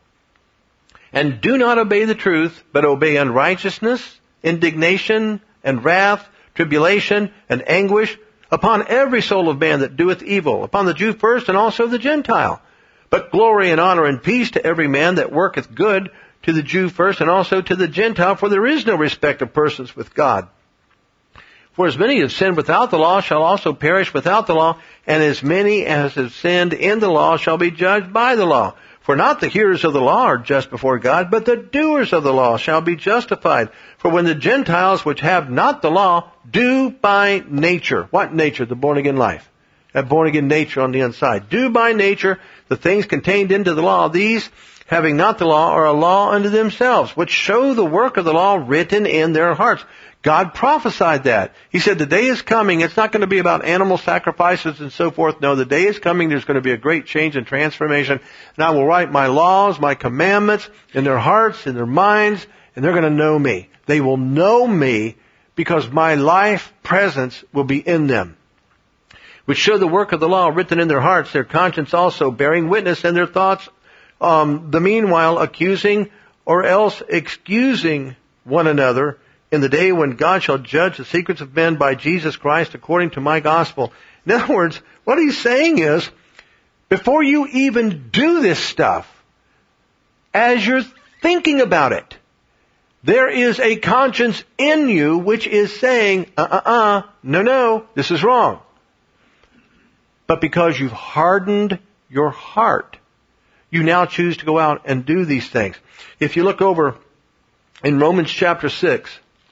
And do not obey the truth, but obey unrighteousness, indignation, and wrath, tribulation, and anguish, upon every soul of man that doeth evil, upon the Jew first, and also the Gentile. But glory and honor and peace to every man that worketh good, to the Jew first, and also to the Gentile, for there is no respect of persons with God. For as many have sinned without the law shall also perish without the law, and as many as have sinned in the law shall be judged by the law. For not the hearers of the law are just before God, but the doers of the law shall be justified. For when the Gentiles which have not the law do by nature, what nature? The born again life. that born again nature on the inside. Do by nature the things contained into the law. These, having not the law, are a law unto themselves, which show the work of the law written in their hearts. God prophesied that. He said the day is coming. It's not going to be about animal sacrifices and so forth. No, the day is coming. There's going to be a great change and transformation. And I will write my laws, my commandments in their hearts, in their minds, and they're going to know me. They will know me because my life presence will be in them, which show the work of the law written in their hearts, their conscience also bearing witness, and their thoughts, the meanwhile accusing or else excusing one another in the day when God shall judge the secrets of men by Jesus Christ according to my gospel. In other words, what he's saying is, before you even do this stuff, as you're thinking about it, there is a conscience in you which is saying, no, this is wrong. But because you've hardened your heart, you now choose to go out and do these things. If you look over in Romans chapter 6,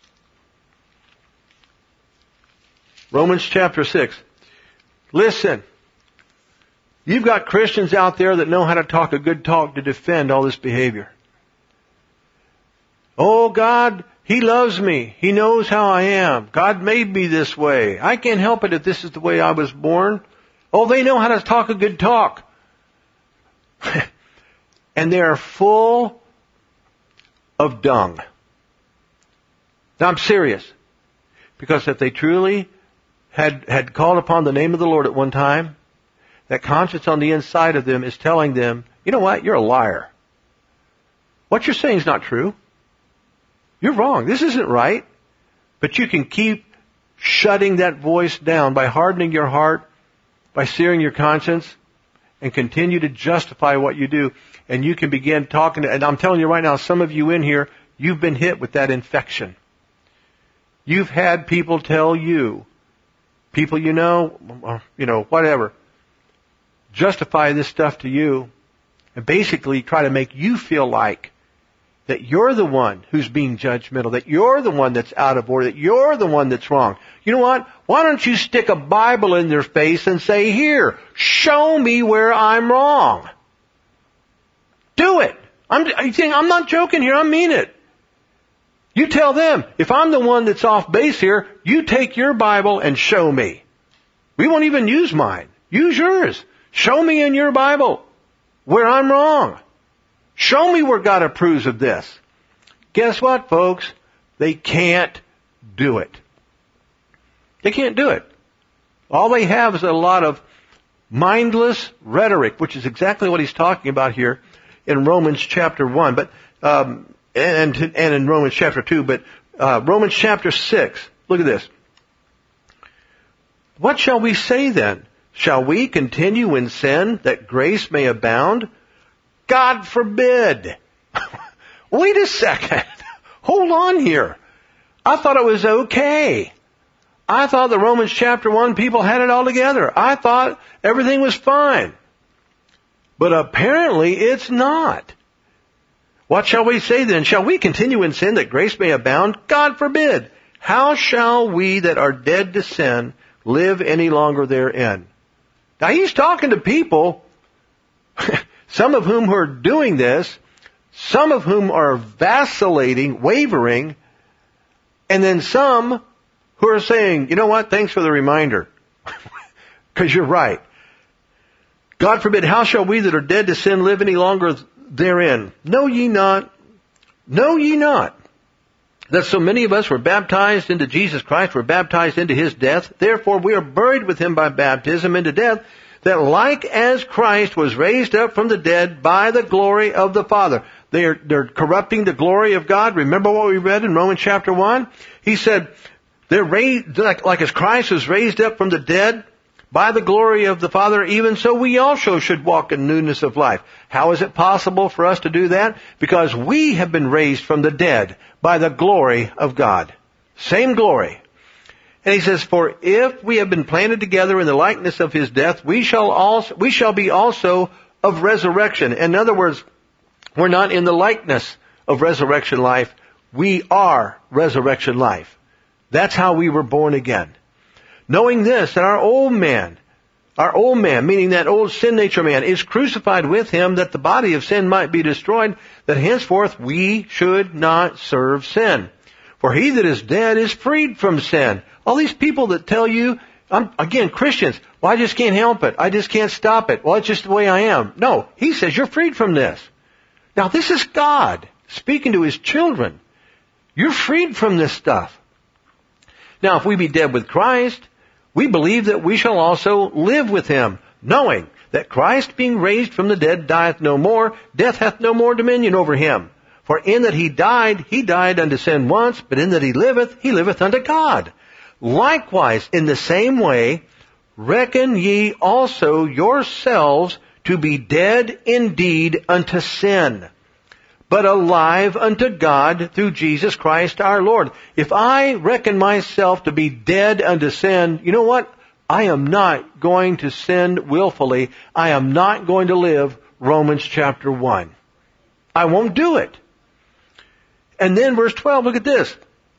listen, you've got Christians out there that know how to talk a good talk to defend all this behavior. Oh, God, He loves me. He knows how I am. God made me this way. I can't help it if this is the way I was born. Oh, they know how to talk a good talk. And they are full of dung. Now, I'm serious. Because if they truly had called upon the name of the Lord at one time, that conscience on the inside of them is telling them, you know what, you're a liar. What you're saying is not true. You're wrong. This isn't right. But you can keep shutting that voice down by hardening your heart, by searing your conscience, and continue to justify what you do. And you can begin talking, and I'm telling you right now, some of you in here, you've been hit with that infection. You've had people tell you, people you know, whatever, justify this stuff to you and basically try to make you feel like that you're the one who's being judgmental, that you're the one that's out of order, that you're the one that's wrong. You know what? Why don't you stick a Bible in their face and say, here, show me where I'm wrong. Do it. I'm not joking here. I mean it. You tell them, if I'm the one that's off base here, you take your Bible and show me. We won't even use mine. Use yours. Show me in your Bible where I'm wrong. Show me where God approves of this. Guess what, folks? They can't do it. They can't do it. All they have is a lot of mindless rhetoric, which is exactly what he's talking about here in Romans chapter 1, but and in Romans chapter 2, but Romans chapter 6. Look at this. What shall we say then? Shall we continue in sin that grace may abound? God forbid. Wait a second. Hold on here. I thought it was okay. I thought the Romans chapter 1 people had it all together. I thought everything was fine. But apparently it's not. What shall we say then? Shall we continue in sin that grace may abound? God forbid. How shall we that are dead to sin live any longer therein? Now he's talking to people, some of whom are doing this, some of whom are vacillating, wavering, and then some who are saying, you know what, thanks for the reminder. Because you're right. God forbid, how shall we that are dead to sin live any longer therein? Know ye not, that so many of us were baptized into Jesus Christ, were baptized into His death. Therefore we are buried with Him by baptism into death, that like as Christ was raised up from the dead by the glory of the Father. They're corrupting the glory of God. Remember what we read in Romans chapter 1? He said, they're raised, like as Christ was raised up from the dead by the glory of the Father, even so we also should walk in newness of life. How is it possible for us to do that? Because we have been raised from the dead by the glory of God. Same glory. And he says, for if we have been planted together in the likeness of His death, we shall be also of resurrection. In other words, we're not in the likeness of resurrection life. We are resurrection life. That's how we were born again. Knowing this, that our old man, Our old man, meaning that old sin nature man, is crucified with him that the body of sin might be destroyed, that henceforth we should not serve sin. For he that is dead is freed from sin. All these people that tell you, again, Christians, well, I just can't help it. I just can't stop it. Well, it's just the way I am. No, he says you're freed from this. Now, this is God speaking to his children. You're freed from this stuff. Now, if we be dead with Christ, we believe that we shall also live with him, knowing that Christ, being raised from the dead, dieth no more, death hath no more dominion over him. For in that he died unto sin once, but in that he liveth unto God. Likewise, in the same way, reckon ye also yourselves to be dead indeed unto sin, but alive unto God through Jesus Christ our Lord. If I reckon myself to be dead unto sin, you know what? I am not going to sin willfully. I am not going to live Romans chapter 1. I won't do it. And then verse 12, look at this.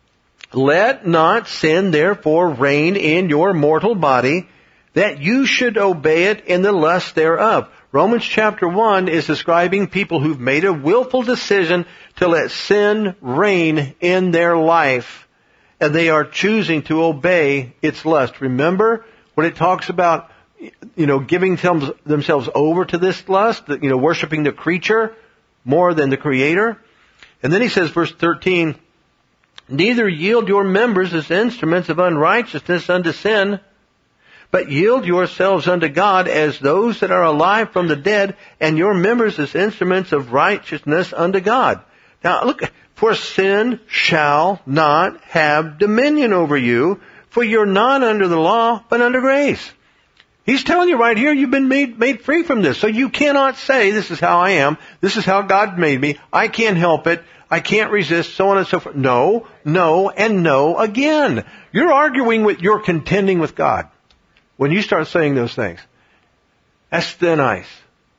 Let not sin therefore reign in your mortal body, that you should obey it in the lust thereof. Romans chapter 1 is describing people who've made a willful decision to let sin reign in their life, and they are choosing to obey its lust. Remember when it talks about, giving themselves over to this lust, worshiping the creature more than the Creator? And then he says, verse 13, neither yield your members as instruments of unrighteousness unto sin, but yield yourselves unto God as those that are alive from the dead, and your members as instruments of righteousness unto God. Now look, for sin shall not have dominion over you, for you're not under the law, but under grace. He's telling you right here, you've been made free from this. So you cannot say, this is how I am, this is how God made me, I can't help it, I can't resist, so on and so forth. No, and no again. You're contending with God when you start saying those things. That's thin ice.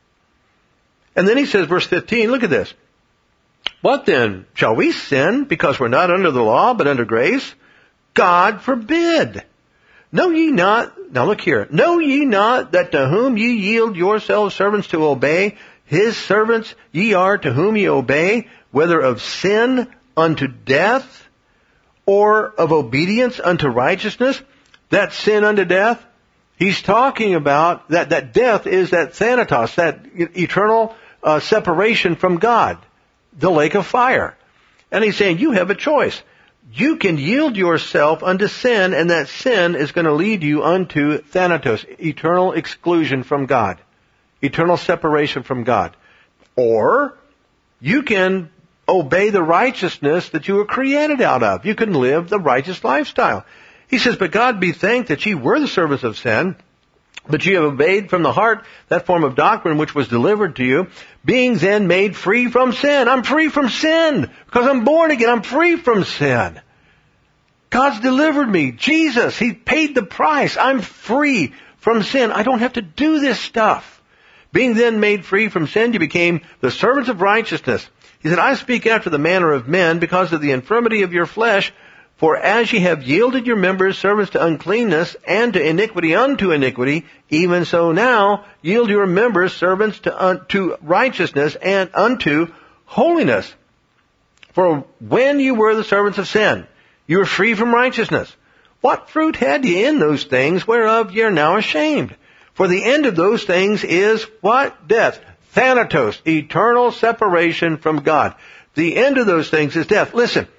And then he says, verse 15, look at this. What then? Shall we sin because we're not under the law, but under grace? God forbid. Know ye not, now look here, know ye not that to whom ye yield yourselves servants to obey, his servants ye are to whom ye obey, whether of sin unto death, or of obedience unto righteousness? That sin unto death, he's talking about that death is that thanatos, that eternal separation from God, the lake of fire. And he's saying you have a choice. You can yield yourself unto sin, and that sin is going to lead you unto thanatos, eternal exclusion from God, eternal separation from God. Or you can obey the righteousness that you were created out of. You can live the righteous lifestyle. He says, but God be thanked that ye were the servants of sin, but ye have obeyed from the heart that form of doctrine which was delivered to you, being then made free from sin. I'm free from sin because I'm born again. I'm free from sin. God's delivered me. Jesus, He paid the price. I'm free from sin. I don't have to do this stuff. Being then made free from sin, you became the servants of righteousness. He said, I speak after the manner of men because of the infirmity of your flesh. For as ye have yielded your members servants to uncleanness and to iniquity unto iniquity, even so now yield your members servants to righteousness and unto holiness. For when you were the servants of sin, you were free from righteousness. What fruit had ye in those things whereof ye are now ashamed? For the end of those things is what? Death. Thanatos, eternal separation from God. The end of those things is death. Listen.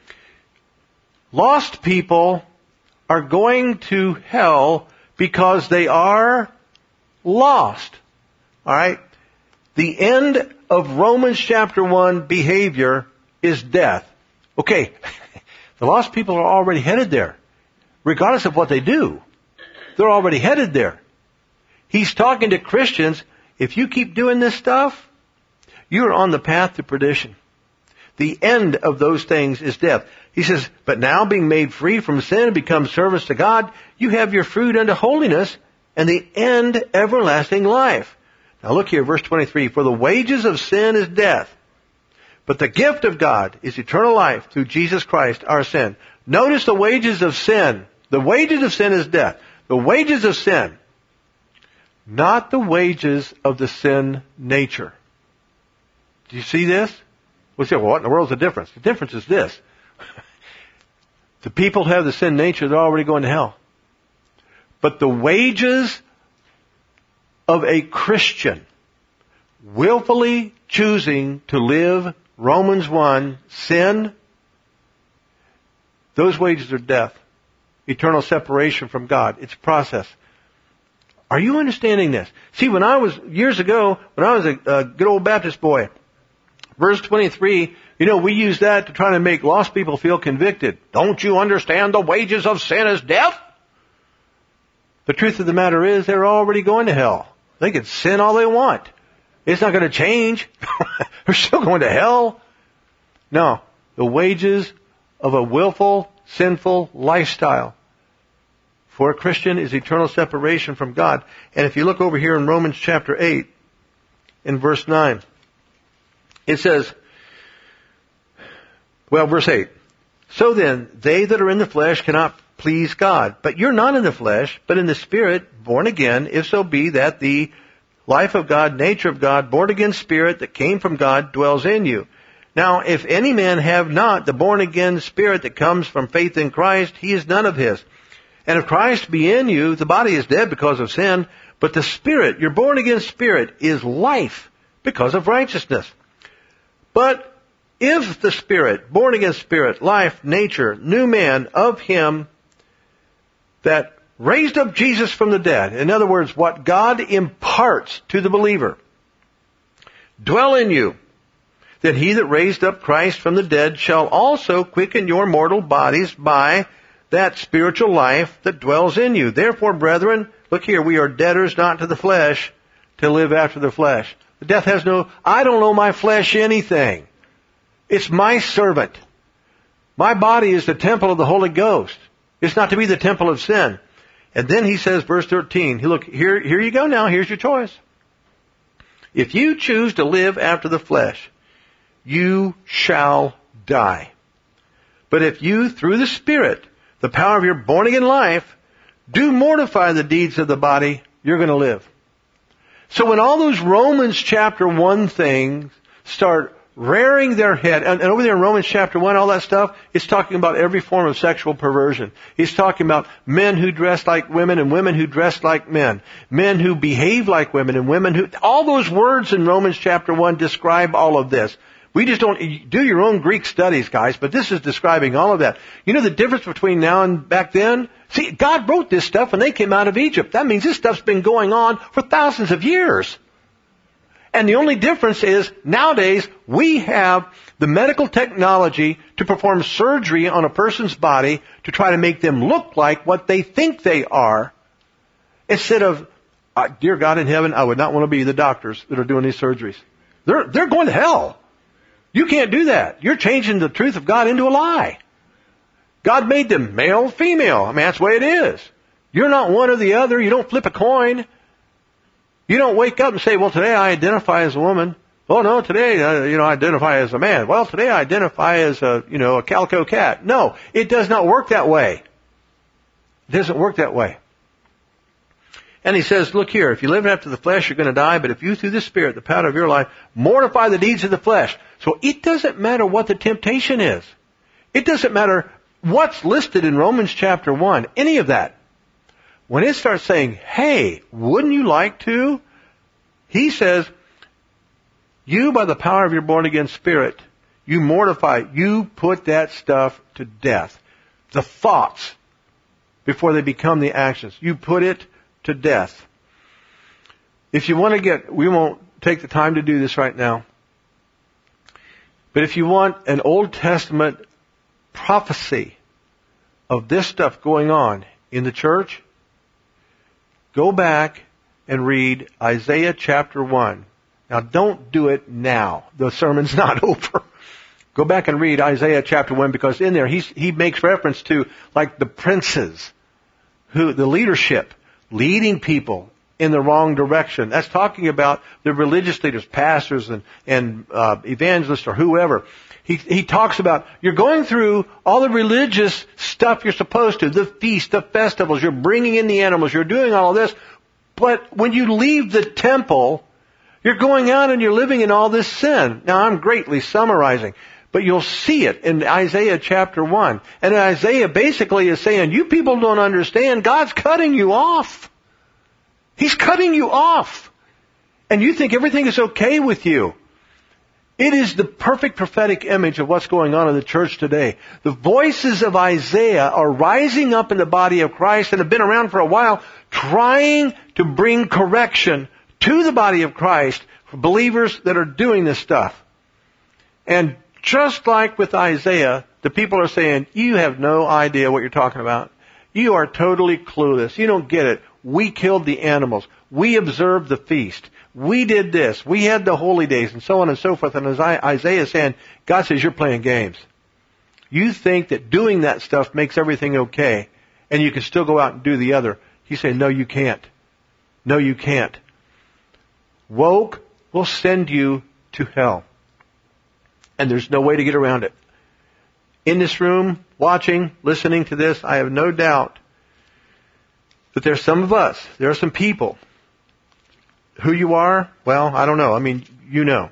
Lost people are going to hell because they are lost. Alright? The end of Romans chapter 1 behavior is death. Okay, the lost people are already headed there. Regardless of what they do, they're already headed there. He's talking to Christians, if you keep doing this stuff, you're on the path to perdition. The end of those things is death. He says, but now being made free from sin and become servants to God, you have your fruit unto holiness and the end everlasting life. Now look here, verse 23. For the wages of sin is death, but the gift of God is eternal life through Jesus Christ our sin. Notice the wages of sin. The wages of sin is death. The wages of sin. not the wages of the sin nature. Do you see this? We say, well, what in the world is the difference? The difference is this. The people who have the sin nature, they're already going to hell. But the wages of a Christian willfully choosing to live Romans 1, sin, those wages are death. Eternal separation from God. It's a process. Are you understanding this? See, years ago, when I was a good old Baptist boy, verse 23, we use that to try to make lost people feel convicted. Don't you understand the wages of sin is death? The truth of the matter is they're already going to hell. They can sin all they want. It's not going to change. They're still going to hell. No, the wages of a willful, sinful lifestyle for a Christian is eternal separation from God. And if you look over here in Romans chapter 8, in verse 9, it says, verse 8, so then, they that are in the flesh cannot please God. But you're not in the flesh, but in the Spirit, born again, if so be that the life of God, nature of God, born again Spirit that came from God dwells in you. Now, if any man have not the born again Spirit that comes from faith in Christ, he is none of his. And if Christ be in you, the body is dead because of sin, but the Spirit, your born again Spirit, is life because of righteousness. But if the Spirit, born again Spirit, life, nature, new man of Him that raised up Jesus from the dead, in other words, what God imparts to the believer, dwell in you, then He that raised up Christ from the dead shall also quicken your mortal bodies by that spiritual life that dwells in you. Therefore, brethren, look here, we are debtors not to the flesh to live after the flesh. The death has I don't owe my flesh anything. It's my servant. My body is the temple of the Holy Ghost. It's not to be the temple of sin. And then he says, verse 13, look, here you go now, here's your choice. If you choose to live after the flesh, you shall die. But if you, through the Spirit, the power of your born-again life, do mortify the deeds of the body, you're going to live. So when all those Romans chapter 1 things start rearing their head, and over there in Romans chapter 1, all that stuff, it's talking about every form of sexual perversion. He's talking about men who dress like women and women who dress like men. Men who behave like women and women who... All those words in Romans chapter 1 describe all of this. We just don't... Do your own Greek studies, guys, but this is describing all of that. You know the difference between now and back then? See, God wrote this stuff when they came out of Egypt. That means this stuff's been going on for thousands of years. And the only difference is, nowadays, we have the medical technology to perform surgery on a person's body to try to make them look like what they think they are, instead of, dear God in heaven, I would not want to be the doctors that are doing these surgeries. They're going to hell. You can't do that. You're changing the truth of God into a lie. God made them male, female. I mean, that's the way it is. You're not one or the other. You don't flip a coin. You don't wake up and say, well, today I identify as a woman. Oh, no, today, I identify as a man. Well, today I identify as a calico cat. No, it does not work that way. It doesn't work that way. And he says, look here, if you live after the flesh, you're going to die, but if you, through the Spirit, the power of your life, mortify the deeds of the flesh. So it doesn't matter what the temptation is. It doesn't matter what's listed in Romans chapter 1, any of that. When it starts saying, hey, wouldn't you like to? He says, you, by the power of your born-again Spirit, you mortify, you put that stuff to death. The thoughts, before they become the actions. You put it to death. If you want to we won't take the time to do this right now. But if you want an Old Testament prophecy of this stuff going on in the church, go back and read Isaiah chapter 1. Now don't do it now. The sermon's not over. Go back and read Isaiah chapter 1, because in there he makes reference to like the princes, the leadership, leading people in the wrong direction. That's talking about the religious leaders, pastors and evangelists or whoever. He talks about, you're going through all the religious stuff you're supposed to, the feasts, the festivals, you're bringing in the animals, you're doing all of this, But when you leave the temple, you're going out and you're living in all this sin. Now, I'm greatly summarizing, but you'll see it in Isaiah chapter 1. And Isaiah basically is saying, you people don't understand. God's cutting you off. He's cutting you off. And you think everything is okay with you. It is the perfect prophetic image of what's going on in the church today. The voices of Isaiah are rising up in the body of Christ and have been around for a while, trying to bring correction to the body of Christ for believers that are doing this stuff. And just like with Isaiah, the people are saying, you have no idea what you're talking about. You are totally clueless. You don't get it. We killed the animals. We observed the feast. We did this. We had the holy days and so on and so forth. And as Isaiah is saying, God says you're playing games. You think that doing that stuff makes everything okay and you can still go out and do the other. He's saying, no, you can't. No, you can't. Woke will send you to hell. And there's no way to get around it. In this room, watching, listening to this, I have no doubt that there's some of us, there are some people. Who you are? Well, I don't know. I mean, you know.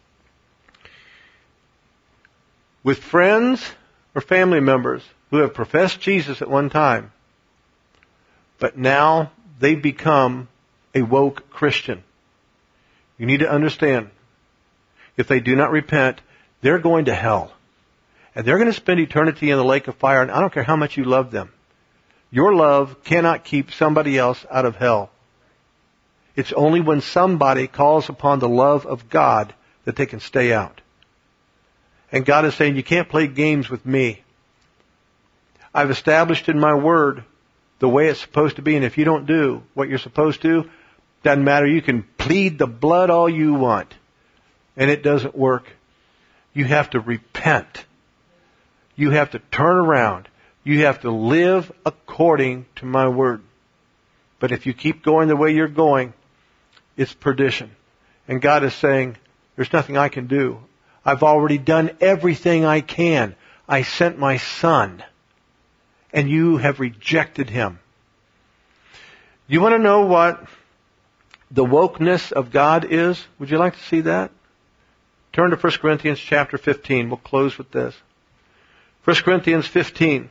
With friends or family members who have professed Jesus at one time, but now they've become a woke Christian. You need to understand, if they do not repent, they're going to hell. And they're going to spend eternity in the lake of fire, and I don't care how much you love them. Your love cannot keep somebody else out of hell. It's only when somebody calls upon the love of God that they can stay out. And God is saying, you can't play games with me. I've established in my word the way it's supposed to be, and if you don't do what you're supposed to, doesn't matter. You can plead the blood all you want, and it doesn't work. You have to repent. You have to turn around. You have to live according to my word. But if you keep going the way you're going, it's perdition. And God is saying, there's nothing I can do. I've already done everything I can. I sent my Son, and you have rejected Him. You want to know what the wokeness of God is? Would you like to see that? Turn to 1 Corinthians chapter 15. We'll close with this. 1 Corinthians 15.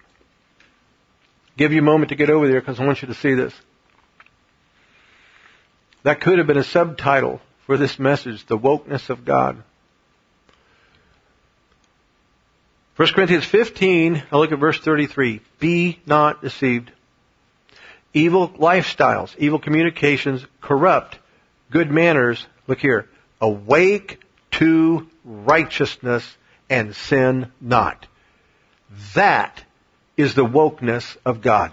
Give you a moment to get over there because I want you to see this. That could have been a subtitle for this message, the wokeness of God. 1 Corinthians 15, I'll look at verse 33. Be not deceived. Evil lifestyles, evil communications corrupt good manners. Look here. Awake to righteousness and sin not. That is the wokeness of God.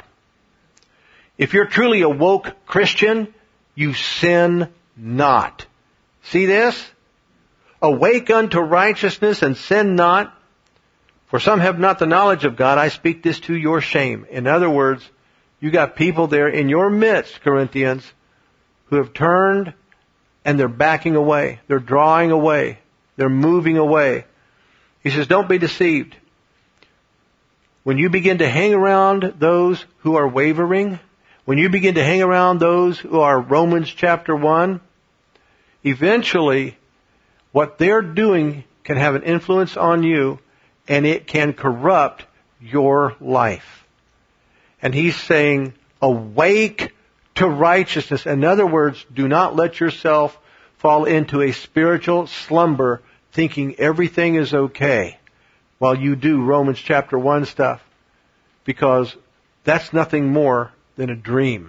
If you're truly a woke Christian, you sin not. See this? Awake unto righteousness and sin not. For some have not the knowledge of God. I speak this to your shame. In other words, you got people there in your midst, Corinthians, who have turned and they're backing away. They're drawing away. They're moving away. He says, don't be deceived. When you begin to hang around those who are wavering, when you begin to hang around those who are Romans chapter 1, eventually what they're doing can have an influence on you and it can corrupt your life. And he's saying, awake to righteousness. In other words, do not let yourself fall into a spiritual slumber thinking everything is okay while you do Romans chapter 1 stuff. Because that's nothing more than a dream.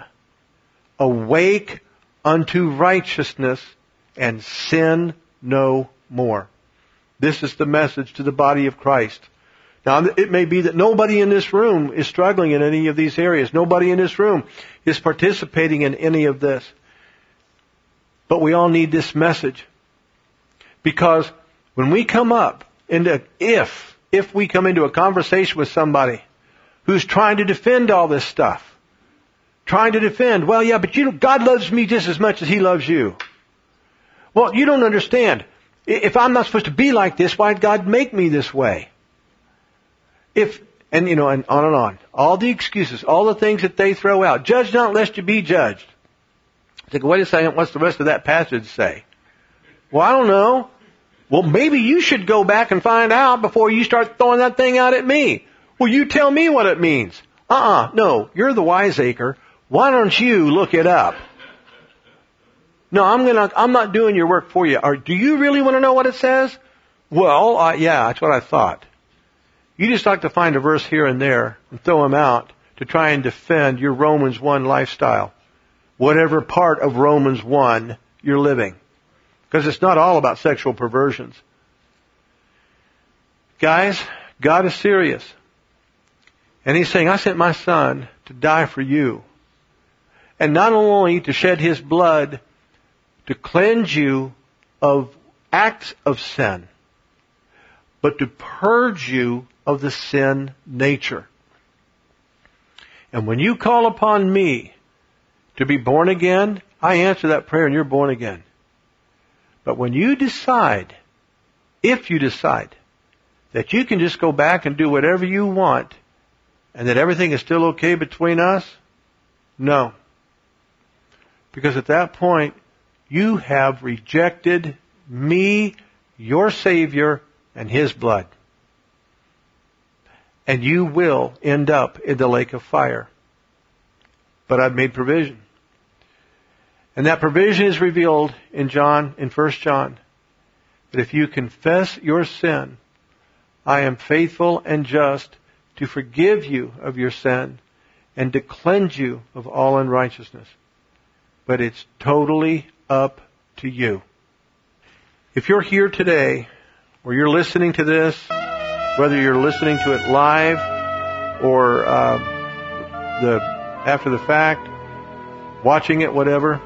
Awake unto righteousness and sin no more. This is the message to the body of Christ. Now, it may be that nobody in this room is struggling in any of these areas. Nobody in this room is participating in any of this. But we all need this message. Because when we come up into, if we come into a conversation with somebody who's trying to defend all this stuff, trying to defend, well, yeah, but God loves me just as much as He loves you. Well, you don't understand. If I'm not supposed to be like this, why did God make me this way? And on and on. All the excuses, all the things that they throw out. Judge not lest you be judged. I said, wait a second, what's the rest of that passage say? Well, I don't know. Well, maybe you should go back and find out before you start throwing that thing out at me. Well, you tell me what it means. No, you're the wiseacre. Why don't you look it up? No, I'm not doing your work for you. Do you really want to know what it says? Well, yeah, that's what I thought. You just like to find a verse here and there and throw them out to try and defend your Romans 1 lifestyle. Whatever part of Romans 1 you're living. Because it's not all about sexual perversions. Guys, God is serious. And He's saying, I sent my Son to die for you. And not only to shed His blood to cleanse you of acts of sin, but to purge you of the sin nature. And when you call upon me to be born again, I answer that prayer and you're born again. But when you decide, if you decide, that you can just go back and do whatever you want, and that everything is still okay between us, no. Because at that point, you have rejected me, your Savior, and His blood. And you will end up in the lake of fire. But I've made provision. And that provision is revealed in 1 John. That if you confess your sin, I am faithful and just to forgive you of your sin and to cleanse you of all unrighteousness. But it's totally up to you. If you're here today, or you're listening to this, whether you're listening to it live or after the fact, watching it, whatever,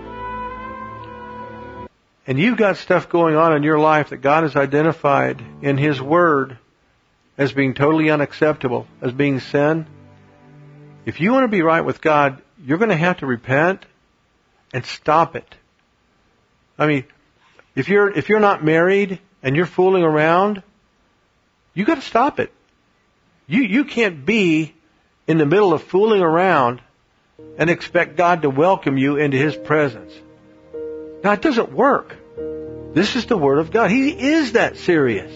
and you've got stuff going on in your life that God has identified in His Word as being totally unacceptable, as being sin, if you want to be right with God, you're going to have to repent and stop it. I mean, if you're not married and you're fooling around, you got to stop it. You can't be in the middle of fooling around and expect God to welcome you into His presence. Now, it doesn't work. This is the Word of God. He is that serious.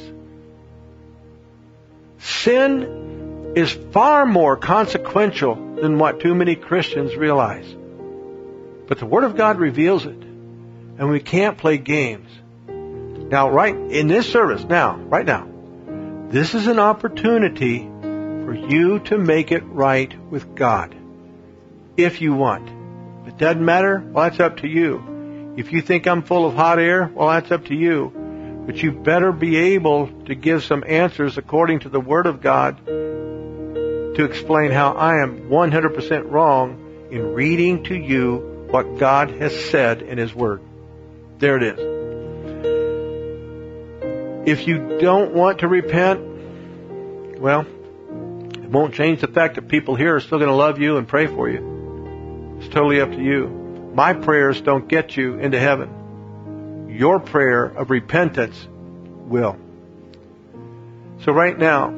Sin is far more consequential than what too many Christians realize. But the Word of God reveals it. And we can't play games. Now, right in this service, right now, this is an opportunity for you to make it right with God. If you want. If it doesn't matter, well, that's up to you. If you think I'm full of hot air, well, that's up to you. But you better be able to give some answers according to the Word of God to explain how I am 100% wrong in reading to you what God has said in His Word. There it is. If you don't want to repent, well, it won't change the fact that people here are still going to love you and pray for you. It's totally up to you. My prayers don't get you into heaven. Your prayer of repentance will. So right now,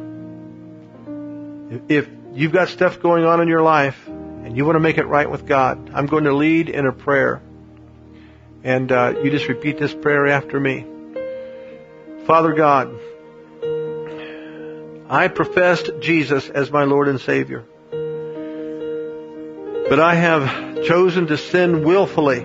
if you've got stuff going on in your life and you want to make it right with God, I'm going to lead in a prayer. And you just repeat this prayer after me. Father God, I professed Jesus as my Lord and Savior. But I have chosen to sin willfully.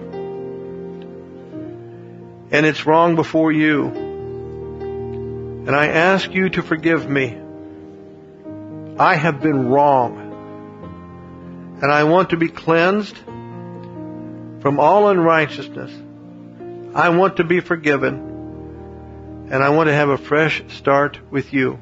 And it's wrong before you. And I ask you to forgive me. I have been wrong. And I want to be cleansed from all unrighteousness. I want to be forgiven. And I want to have a fresh start with you.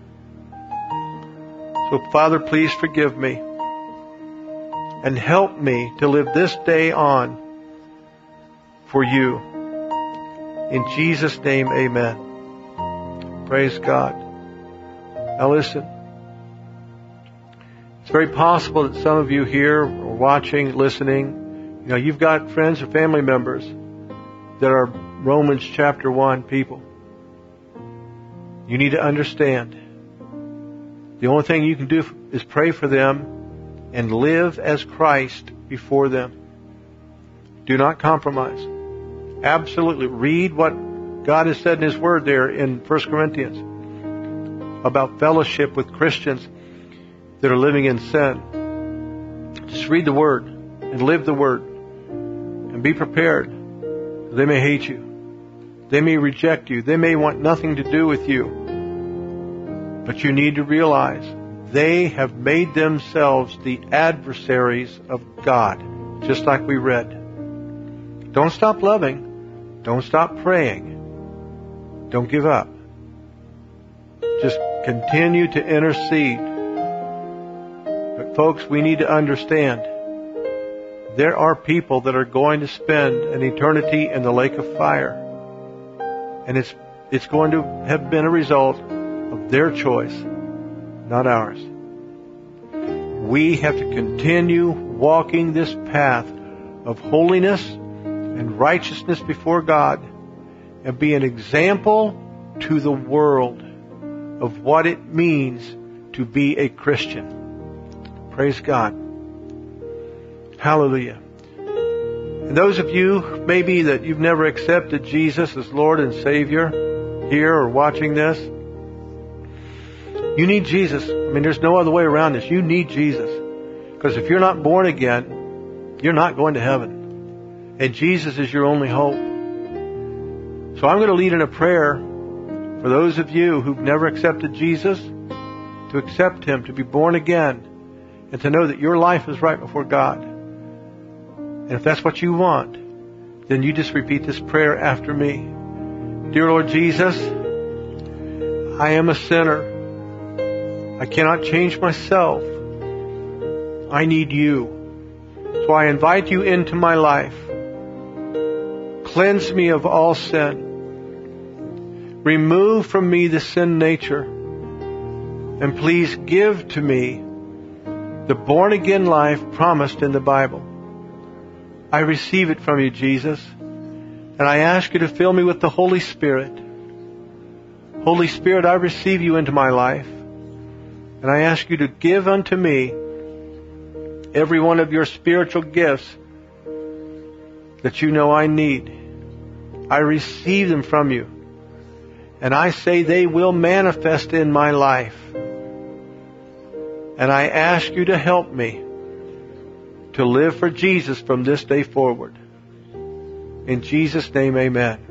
So, Father, please forgive me. And help me to live this day on for you. In Jesus' name, amen. Praise God. Now listen. It's very possible that some of you here are watching, listening. You've got friends or family members that are Romans chapter 1 people. You need to understand. The only thing you can do is pray for them and live as Christ before them. Do not compromise. Absolutely. Read what God has said in His Word there in 1 Corinthians about fellowship with Christians that are living in sin. Just read the Word and live the Word and be prepared. They may hate you. They may reject you. They may want nothing to do with you. But you need to realize they have made themselves the adversaries of God, just like we read. Don't stop loving. Don't stop praying. Don't give up. Just continue to intercede. But folks, we need to understand there are people that are going to spend an eternity in the lake of fire. And it's going to have been a result of their choice, not ours. We have to continue walking this path of holiness and righteousness before God and be an example to the world of what it means to be a Christian. Praise God. Hallelujah. And those of you, maybe that you've never accepted Jesus as Lord and Savior here or watching this, you need Jesus. I mean, there's no other way around this. You need Jesus. Because if you're not born again, you're not going to heaven. And Jesus is your only hope. So I'm going to lead in a prayer for those of you who've never accepted Jesus, to accept Him, to be born again, and to know that your life is right before God. And if that's what you want, then you just repeat this prayer after me. Dear Lord Jesus, I am a sinner. I cannot change myself. I need you. So I invite you into my life. Cleanse me of all sin. Remove from me the sin nature. And please give to me the born-again life promised in the Bible. I receive it from you, Jesus. And I ask you to fill me with the Holy Spirit. Holy Spirit, I receive you into my life. And I ask you to give unto me every one of your spiritual gifts that you know I need. I receive them from you. And I say they will manifest in my life. And I ask you to help me to live for Jesus from this day forward. In Jesus' name, amen.